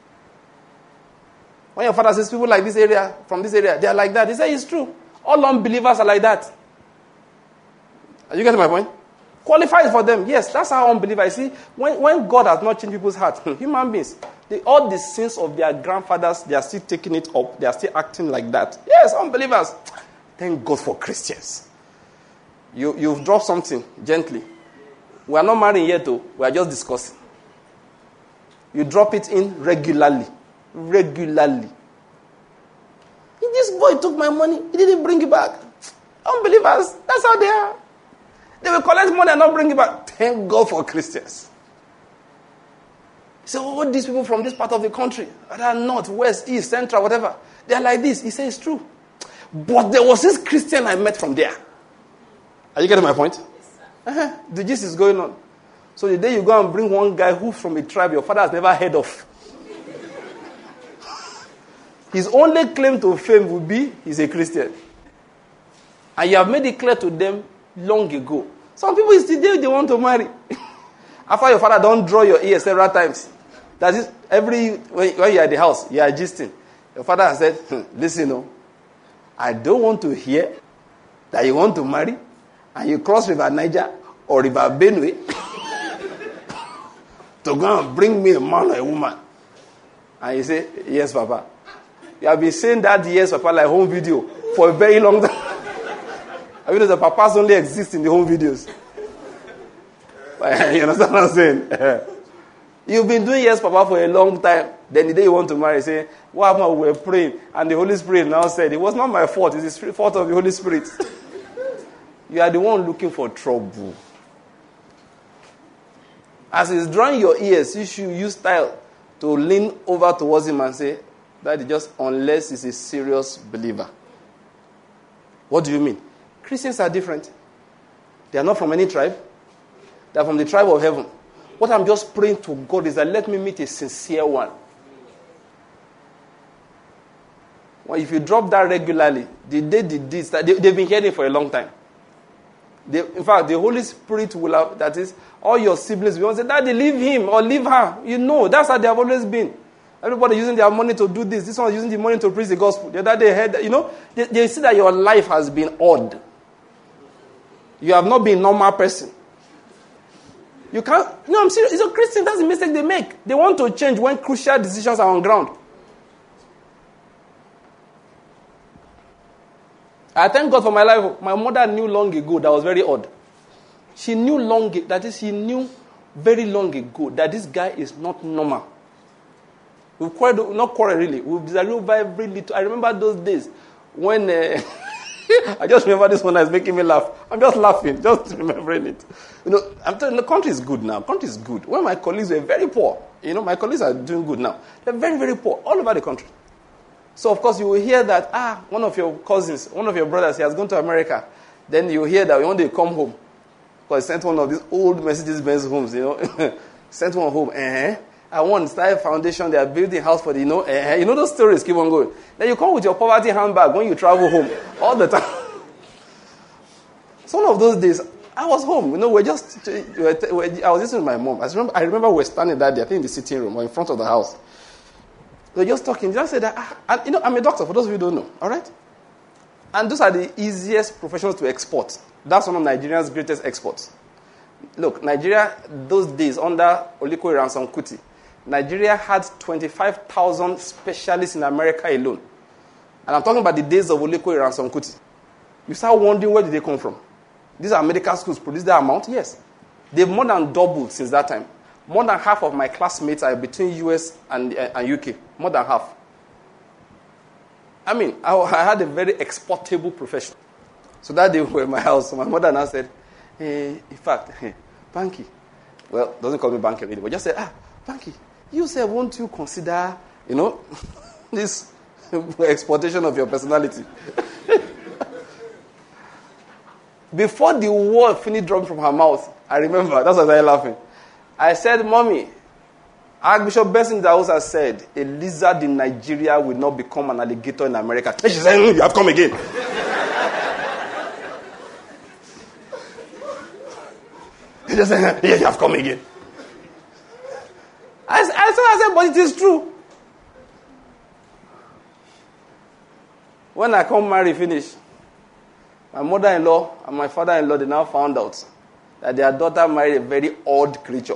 When your father says people like this area, from this area, they are like that. He says it's true. All unbelievers are like that. Are you getting my point? Qualified for them. Yes, that's how unbelievers. See, when God has not changed people's hearts, human beings, all the sins of their grandfathers, they are still taking it up. They are still acting like that. Yes, unbelievers. Thank God for Christians. You've dropped something gently. We are not marrying yet, though. We are just discussing. You drop it in regularly. Regularly. This boy took my money. He didn't bring it back. Unbelievers. That's how they are. They will collect money and not bring it back. Thank God for Christians. He said, all these people from this part of the country, whether north, west, east, central, whatever, they are like this. He says it's true. But there was this Christian I met from there. Are you getting my point? Yes, the gist is going on. So the day you go and bring one guy who's from a tribe your father has never heard of, his only claim to fame will be he's a Christian. And you have made it clear to them long ago. Some people still they want to marry. After your father don't draw your ear several times. That is, when you're at the house, you are gisting. Your father has said, listen, I don't want to hear that you want to marry and you cross River Niger or River Benue to go and bring me a man or a woman. And you say, yes, Papa. You have been saying that yes, Papa, like home video for a very long time. I mean, the papas only exist in the home videos. You understand what I'm saying? You've been doing yes, Papa, for a long time. Then the day you want to marry, say, what happened? We were praying. And the Holy Spirit now said, it was not my fault. It's the fault of the Holy Spirit. You are the one looking for trouble. As he's drawing your ears, you should use style to lean over towards him and say, Daddy, just unless he's a serious believer. What do you mean? Christians are different. They are not from any tribe. They are from the tribe of heaven. What I'm just praying to God is that let me meet a sincere one. Well, if you drop that regularly, the day they did that, they've been hearing for a long time. In fact, the Holy Spirit will have, that is, all your siblings will say, Daddy, leave him or leave her. You know, that's how they have always been. Everybody using their money to do this. This one is using the money to preach the gospel. The other day, heard, they see that your life has been odd. You have not been a normal person. You can't, I'm serious. It's a Christian, that's the mistake they make. They want to change when crucial decisions are on ground. I thank God for my life. My mother knew long ago that was very odd. She knew she knew very long ago that this guy is not normal. We've quarreled, not quarreled really. We've disagreed over every little. I remember those days when I just remember this one that's making me laugh. I'm just laughing, just remembering it. I'm telling you, the country is good now. Country is good. When my colleagues were very poor, my colleagues are doing good now. They're very, very poor all over the country. So, of course, you will hear that, one of your cousins, one of your brothers, he has gone to America. Then you hear that when they come home, because he sent one of these old Mercedes-Benz homes, sent one home. I want to start a foundation. They are building a house for the, those stories keep on going. Then you come with your poverty handbag when you travel home all the time. So one of those days, I was home. I was listening to my mom. I remember we were standing that day, I think in the sitting room or in front of the house. We were just talking. Just said that, I'm a doctor, for those of you who don't know. All right? And those are the easiest professions to export. That's one of Nigeria's greatest exports. Look, Nigeria, those days, under Oliko Ransom Kuti, Nigeria had 25,000 specialists in America alone. And I'm talking about the days of Oliko Ransom Kuti. You start wondering, where did they come from? These are medical schools produce that amount? Yes. They've more than doubled since that time. More than half of my classmates are between US and UK. More than half. I mean, I had a very exportable profession. So that day we were in my house. So my mother now said, in fact, Banky. Well, doesn't call me Banky really, but just said, Banky, you say, won't you consider, this exportation of your personality? Before the word finished dropping from her mouth, I remember, that's why I started laughing. I said, Mommy, Archbishop Benson Idahosa said, a lizard in Nigeria will not become an alligator in America. And she said, you have come again. He just said, yes, you have come again. I said, but it is true. When I come marry, finish, my mother-in-law and my father-in-law, they now found out that their daughter married a very odd creature.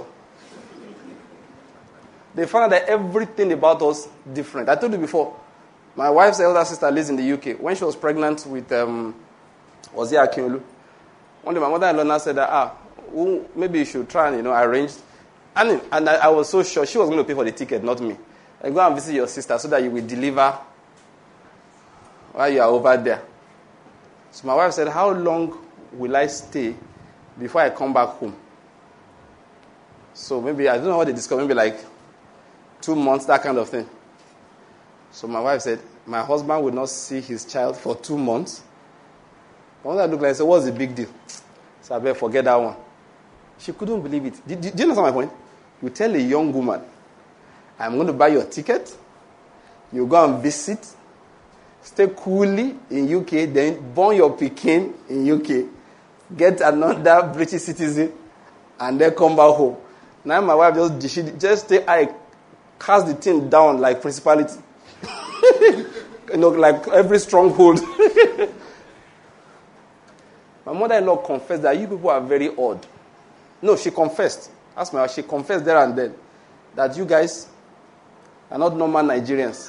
They found out that everything about us different. I told you before, my wife's elder sister lives in the UK. When she was pregnant with Ozia Akiolu, one day my mother-in-law now said that, maybe you should try and, arrange. And I was so sure she was going to pay for the ticket, not me. I go and visit your sister so that you will deliver while you are over there. So my wife said, how long will I stay before I come back home? So maybe, I don't know what they discovered, maybe like 2 months, that kind of thing. So my wife said, my husband will not see his child for 2 months. When I looked like, I said, what's the big deal? So I better forget that one. She couldn't believe it. Do you understand my point? You tell a young woman, I'm going to buy your ticket. You go and visit. Stay coolly in UK. Then born your Pekin in UK. Get another British citizen. And then come back home. Now my wife I cast the thing down like principality. Like every stronghold. My mother-in-law confessed that you people are very odd. No, she confessed. Ask me, she confessed there and then that you guys are not normal Nigerians.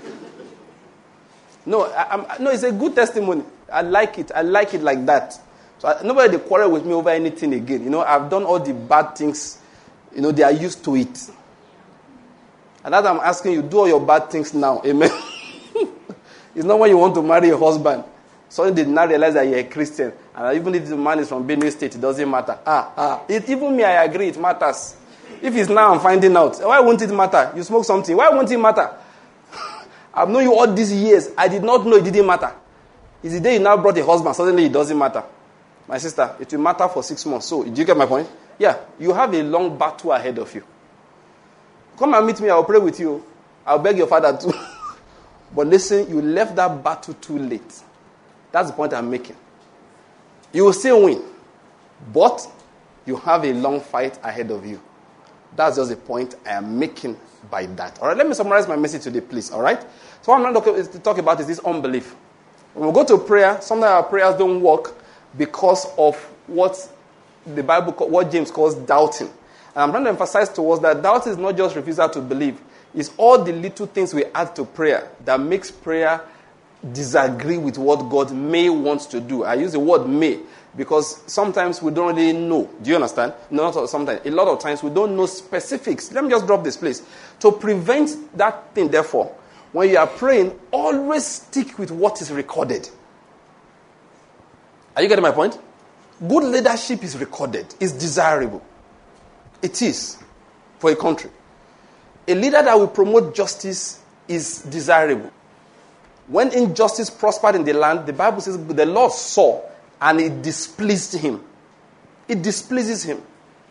No, no, it's a good testimony. I like it. I like it like that. So nobody quarrel with me over anything again. I've done all the bad things. They are used to it. And as I'm asking you, do all your bad things now. Amen. It's not when you want to marry a husband. Suddenly they did not realize that you're a Christian. And even if the man is from Benue State, it doesn't matter. Even me, I agree, it matters. If it's now I'm finding out, why won't it matter? You smoke something, why won't it matter? I've known you all these years. I did not know it didn't matter. It's the day you now brought a husband, suddenly it doesn't matter. My sister, it will matter for 6 months. So, do you get my point? Yeah, you have a long battle ahead of you. Come and meet me, I'll pray with you. I'll beg your father too. But listen, you left that battle too late. That's the point I'm making. You will still win, but you have a long fight ahead of you. That's just the point I am making by that. All right, let me summarize my message today, please. All right? So what I'm going to talk about is this unbelief. When we go to prayer, sometimes our prayers don't work because of what the Bible, what James calls doubting. And I'm trying to emphasize to us that doubt is not just refusal to believe. It's all the little things we add to prayer that makes prayer disagree with what God may want to do. I use the word may because sometimes we don't really know. Do you understand? Not sometimes. A lot of times we don't know specifics. Let me just drop this place. To prevent that thing, therefore, when you are praying, always stick with what is recorded. Are you getting my point? Good leadership is recorded. It's desirable. It is for a country. A leader that will promote justice is desirable. When injustice prospered in the land, the Bible says the Lord saw and it displeased him. It displeases him.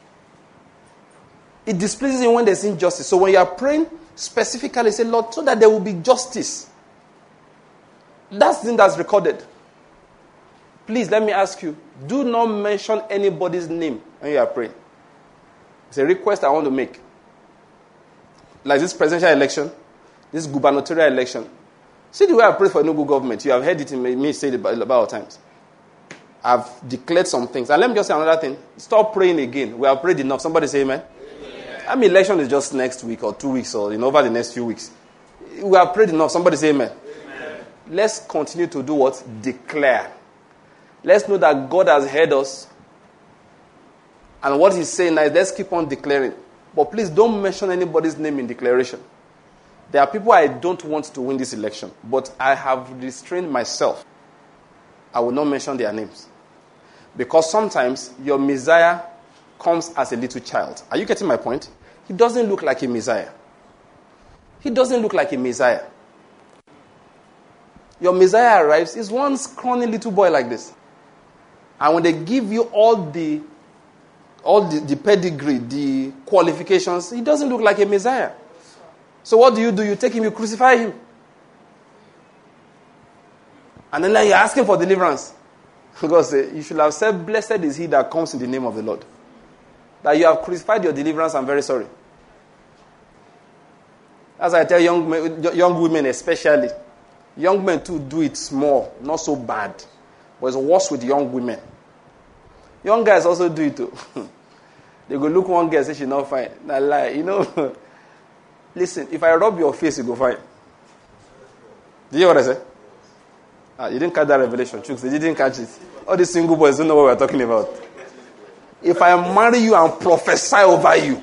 It displeases him when there's injustice. So when you are praying, specifically say, Lord, so that there will be justice. That's the thing that's recorded. Please, let me ask you, do not mention anybody's name when you are praying. It's a request I want to make. Like this presidential election, this gubernatorial election. See the way I pray for a noble government. You have heard it in me say it about times. I've declared some things. And let me just say another thing. Stop praying again. We have prayed enough. Somebody say amen. Election is just next week or 2 weeks or over the next few weeks. We have prayed enough. Somebody say amen. Let's continue to do what? Declare. Let's know that God has heard us. And what he's saying now is let's keep on declaring. But please don't mention anybody's name in declaration. There are people I don't want to win this election, but I have restrained myself. I will not mention their names. Because sometimes your Messiah comes as a little child. Are you getting my point? He doesn't look like a Messiah. He doesn't look like a Messiah. Your Messiah arrives, he's one scrawny little boy like this. And when they give you all the pedigree, the qualifications, he doesn't look like a Messiah. So what do? You take him, you crucify him. And then you're asking for deliverance. Because you should have said, blessed is he that comes in the name of the Lord. That you have crucified your deliverance, I'm very sorry. As I tell young women especially, young men too do it small, not so bad. But it's worse with young women. Young guys also do it too. They go look one girl and say she's not fine. Nah, lie. Listen, if I rub your face, you go fine. Do you hear what I say? You didn't catch that revelation, Chooks. You didn't catch it. All these single boys don't know what we're talking about. If I marry you and prophesy over you,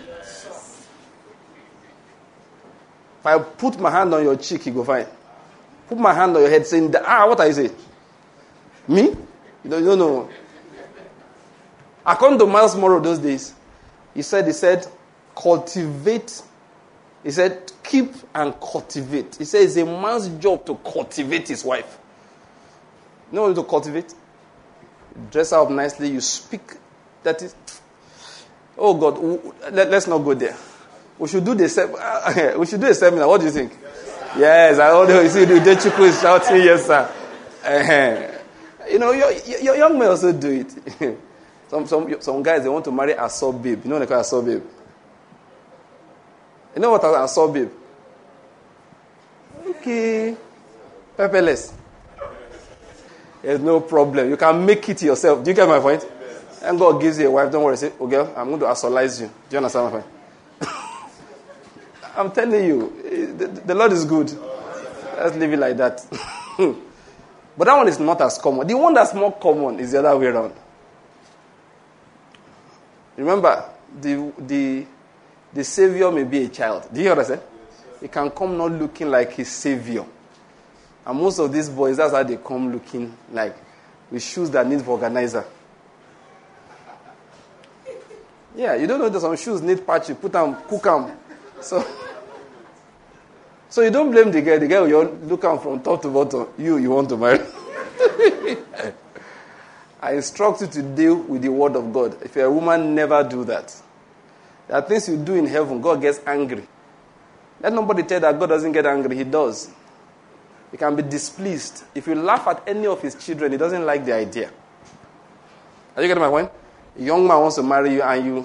if I put my hand on your cheek, you go fine. Put my hand on your head saying, what are you saying? Me? You don't know. According to Miles Monroe those days, he said, cultivate. He said, keep and cultivate. He said, it's a man's job to cultivate his wife. You know what to cultivate? You dress her up nicely, you speak. That is, oh God, let's not go there. We should do a seminar. What do you think? Yes, I already you see the Dechuku is shouting, yes, sir. Your young men also do it. Some guys, they want to marry a sub babe. You know what they call a sub babe? You know what a sub babe? Okay. Pepperless. There's no problem. You can make it yourself. Do you get my point? And God gives you a wife. Don't worry. Say, okay, I'm going to actualize you. Do you understand my point? I'm telling you, the Lord is good. Let's leave it like that. But that one is not as common. The one that's more common is the other way around. Remember, the Savior may be a child. Do you understand? He can come not looking like his Savior. And most of these boys, that's how they come looking like, with shoes that need organizer. Yeah, you don't know that some shoes need patch. You put them, cook them. So you don't blame the guy. The guy will look at from top to bottom. You want to marry. I instruct you to deal with the word of God. If you're a woman, never do that. There are things you do in heaven, God gets angry. Let nobody tell that God doesn't get angry. He does. He can be displeased. If you laugh at any of his children, he doesn't like the idea. Are you getting my point? A young man wants to marry you and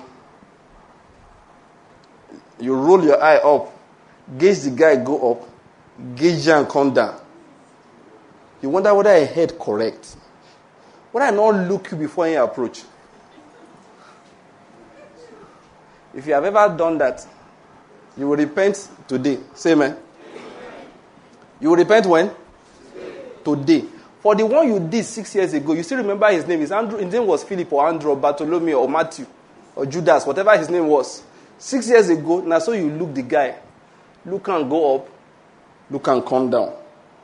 you roll your eye up, gauge the guy go up, gauge and come down. You wonder whether I heard correct. Whether I not look you before you approach. If you have ever done that, you will repent today. Say amen. You will repent when? Today. For the one you did 6 years ago, you still remember his name. His name was Philip or Andrew or Bartholomew or Matthew or Judas, whatever his name was. 6 years ago, now so you look the guy. Look and go up. Look and come down.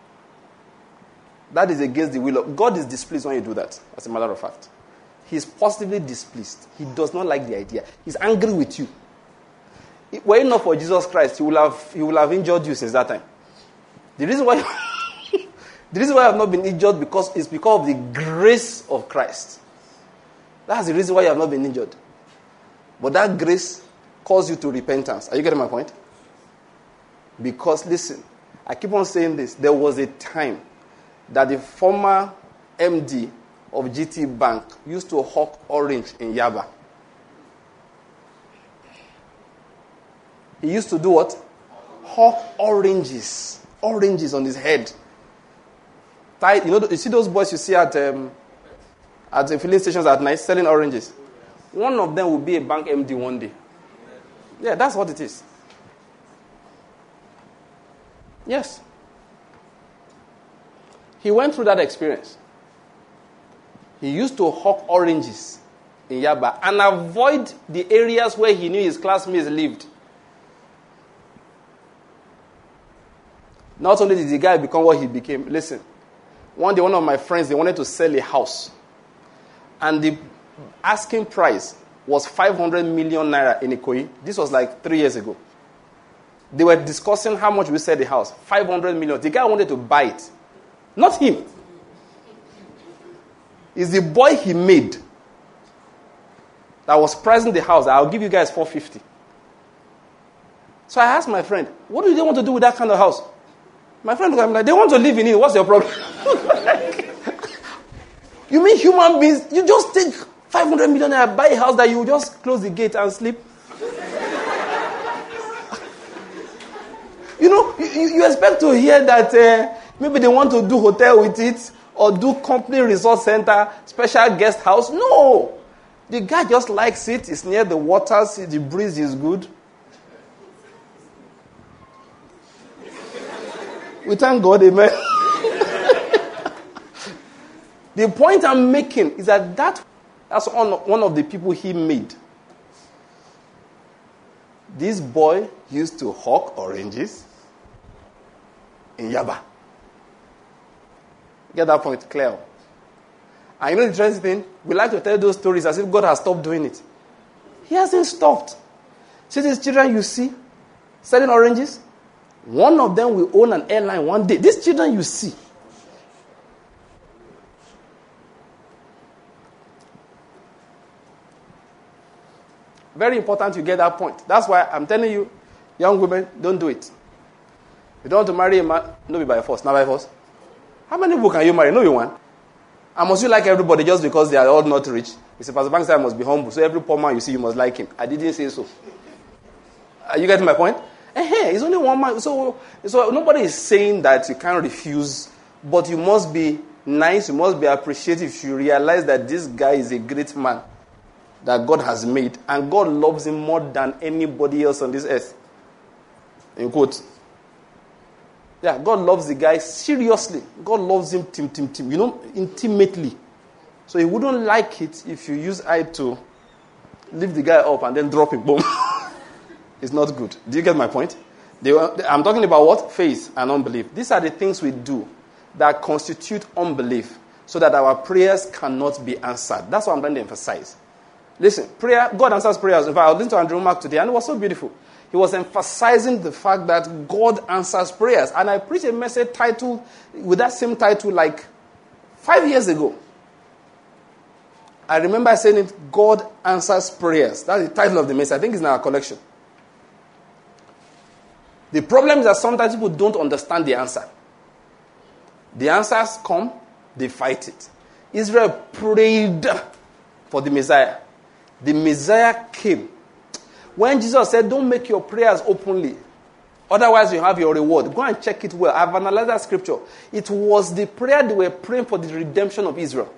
That is against the will of God. Is displeased when you do that, as a matter of fact. He's positively displeased. He does not like the idea. He's angry with you. Were it not for Jesus Christ, he will have injured you since that time. The reason why I have not been injured is because of the grace of Christ. That's the reason why you have not been injured. But that grace calls you to repentance. Are you getting my point? Because, listen, I keep on saying this. There was a time that the former MD of GT Bank used to hawk orange in Yaba. He used to do what? Hawk oranges. Oranges on his head. Tied, you see those boys you see at the filling stations at night selling oranges? One of them will be a bank MD one day. Yeah, that's what it is. Yes. He went through that experience. He used to hawk oranges in Yaba and avoid the areas where he knew his classmates lived. Not only did the guy become what he became, listen, one day one of my friends, they wanted to sell a house. And the asking price was 500 million naira in Ikoyi. This was like 3 years ago. They were discussing how much we sell the house. 500 million. The guy wanted to buy it. Not him. It's the boy he made that was pricing the house. I'll give you guys 450. So I asked my friend, what do they want to do with that kind of house? My friend was like, they want to live in it. What's your problem? You mean human beings? You just take 500 million and buy a house that you just close the gate and sleep? You expect to hear that maybe they want to do hotel with it or do company resort center, special guest house. No. The guy just likes it. It's near the waters. The breeze is good. We thank God, amen. The point I'm making is that's one of the people he made. This boy used to hawk oranges in Yaba. Get that point clear? And you know the interesting thing? We like to tell those stories as if God has stopped doing it. He hasn't stopped. See these children you see selling oranges? One of them will own an airline one day. These children you see. Very important you get that point. That's why I'm telling you, young women, don't do it. You don't want to marry a man, no be by force, not by force. How many people can you marry? No, you want. And must you like everybody just because they are all not rich? You say, Pastor Banks said I must be humble. So every poor man you see, you must like him. I didn't say so. Are you getting my point? It's only one man. So nobody is saying that you can't refuse, but you must be nice, you must be appreciative if you realize that this guy is a great man that God has made, and God loves him more than anybody else on this earth. In quote. Yeah, God loves the guy seriously. God loves him intimately. So he wouldn't like it if you use hype to lift the guy up and then drop him. Boom. It's not good. Do you get my point? I'm talking about what? Faith and unbelief. These are the things we do that constitute unbelief so that our prayers cannot be answered. That's what I'm trying to emphasize. Listen, prayer, God answers prayers. In fact, I listened to Andrew Mark today, and it was so beautiful. He was emphasizing the fact that God answers prayers. And I preached a message titled, with that same title, like 5 years ago. I remember saying it, God answers prayers. That's the title of the message. I think it's in our collection. The problem is that sometimes people don't understand the answer. The answers come, they fight it. Israel prayed for the Messiah. The Messiah came. When Jesus said, don't make your prayers openly, otherwise you have your reward. Go and check it well. I've analyzed that scripture. It was the prayer they were praying for the redemption of Israel.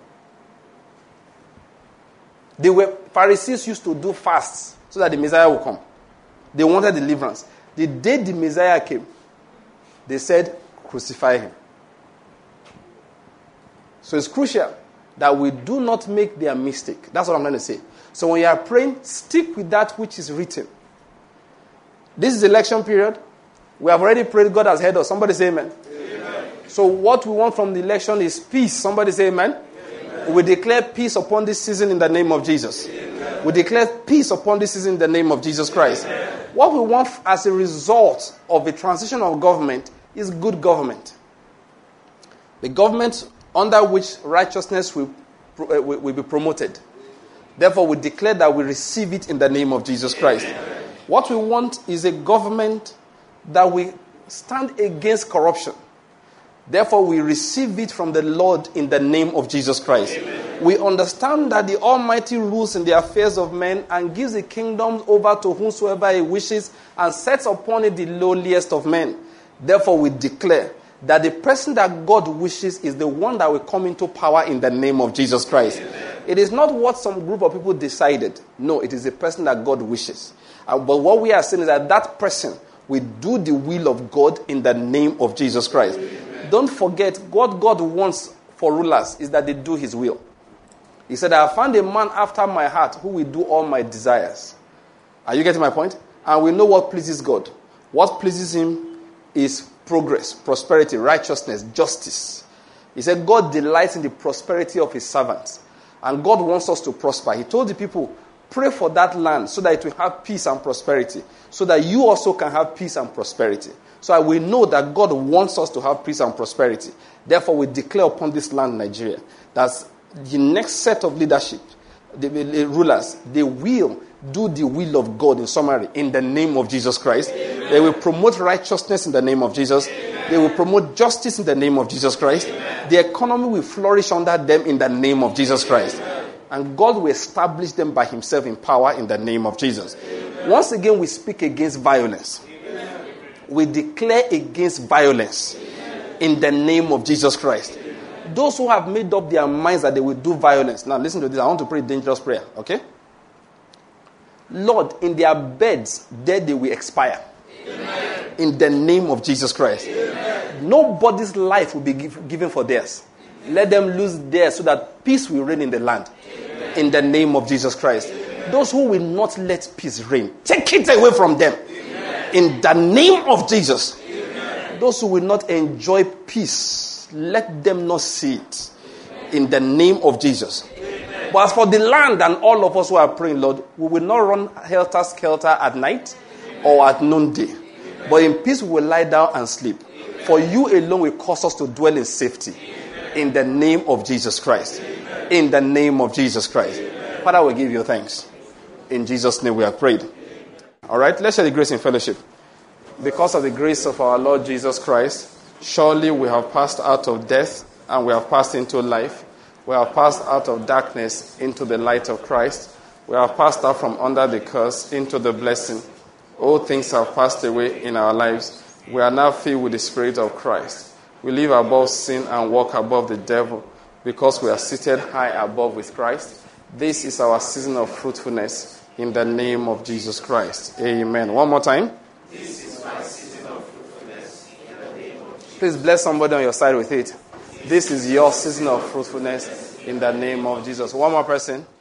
Pharisees used to do fasts so that the Messiah will come. They wanted deliverance. The day the Messiah came, they said, crucify him. So it's crucial that we do not make their mistake. That's what I'm trying to say. So when you are praying, stick with that which is written. This is election period. We have already prayed. God has heard us. Somebody say amen. Amen. So what we want from the election is peace. Somebody say amen. Amen. We declare peace upon this season in the name of Jesus. Amen. We declare peace upon this season in the name of Jesus Christ. Amen. What we want as a result of the transition of government is good government. The government under which righteousness will be promoted. Therefore, we declare that we receive it in the name of Jesus Christ. Amen. What we want is a government that will stand against corruption. Therefore, we receive it from the Lord in the name of Jesus Christ. Amen. We understand that the Almighty rules in the affairs of men and gives the kingdom over to whomsoever he wishes and sets upon it the lowliest of men. Therefore, we declare that the person that God wishes is the one that will come into power in the name of Jesus Christ. Amen. It is not what some group of people decided. No, it is the person that God wishes. But what we are saying is that person will do the will of God in the name of Jesus Christ. Amen. Don't forget, what God wants for rulers is that they do his will. He said, I have found a man after my heart who will do all my desires. Are you getting my point? And we know what pleases God. What pleases him is progress, prosperity, righteousness, justice. He said God delights in the prosperity of his servants. And God wants us to prosper. He told the people, pray for that land so that it will have peace and prosperity. So that you also can have peace and prosperity. So we know that God wants us to have peace and prosperity. Therefore, we declare upon this land, Nigeria, that the next set of leadership, the rulers, they will do the will of God, in summary, in the name of Jesus Christ. Amen. They will promote righteousness in the name of Jesus. Amen. They will promote justice in the name of Jesus Christ. Amen. The economy will flourish under them in the name of Jesus Christ. Amen. And God will establish them by himself in power in the name of Jesus. Amen. Once again, we speak against violence. Amen. We declare against violence in the name of Jesus Christ. Amen. Those who have made up their minds that they will do violence. Now listen to this. I want to pray a dangerous prayer. Okay? Lord, in their beds, there they will expire. Amen. In the name of Jesus Christ. Amen. Nobody's life will be given for theirs. Let them lose theirs so that peace will reign in the land. Amen. In the name of Jesus Christ. Amen. Those who will not let peace reign, take it away from them. Amen. In the name of Jesus. Amen. Those who will not enjoy peace, let them not see it. In the name of Jesus. But as for the land and all of us who are praying, Lord, we will not run helter-skelter at night or at noonday. But in peace we will lie down and sleep. For you alone will cause us to dwell in safety. In the name of Jesus Christ. In the name of Jesus Christ. Father, we give you thanks. In Jesus' name we have prayed. All right, let's share the grace in fellowship. Because of the grace of our Lord Jesus Christ, surely we have passed out of death and we have passed into life. We have passed out of darkness into the light of Christ. We have passed out from under the curse into the blessing. All things have passed away in our lives. We are now filled with the Spirit of Christ. We live above sin and walk above the devil because we are seated high above with Christ. This is our season of fruitfulness in the name of Jesus Christ. Amen. One more time. This is my season of fruitfulness in the name of Jesus. Please bless somebody on your side with it. This is your season of fruitfulness in the name of Jesus. One more person.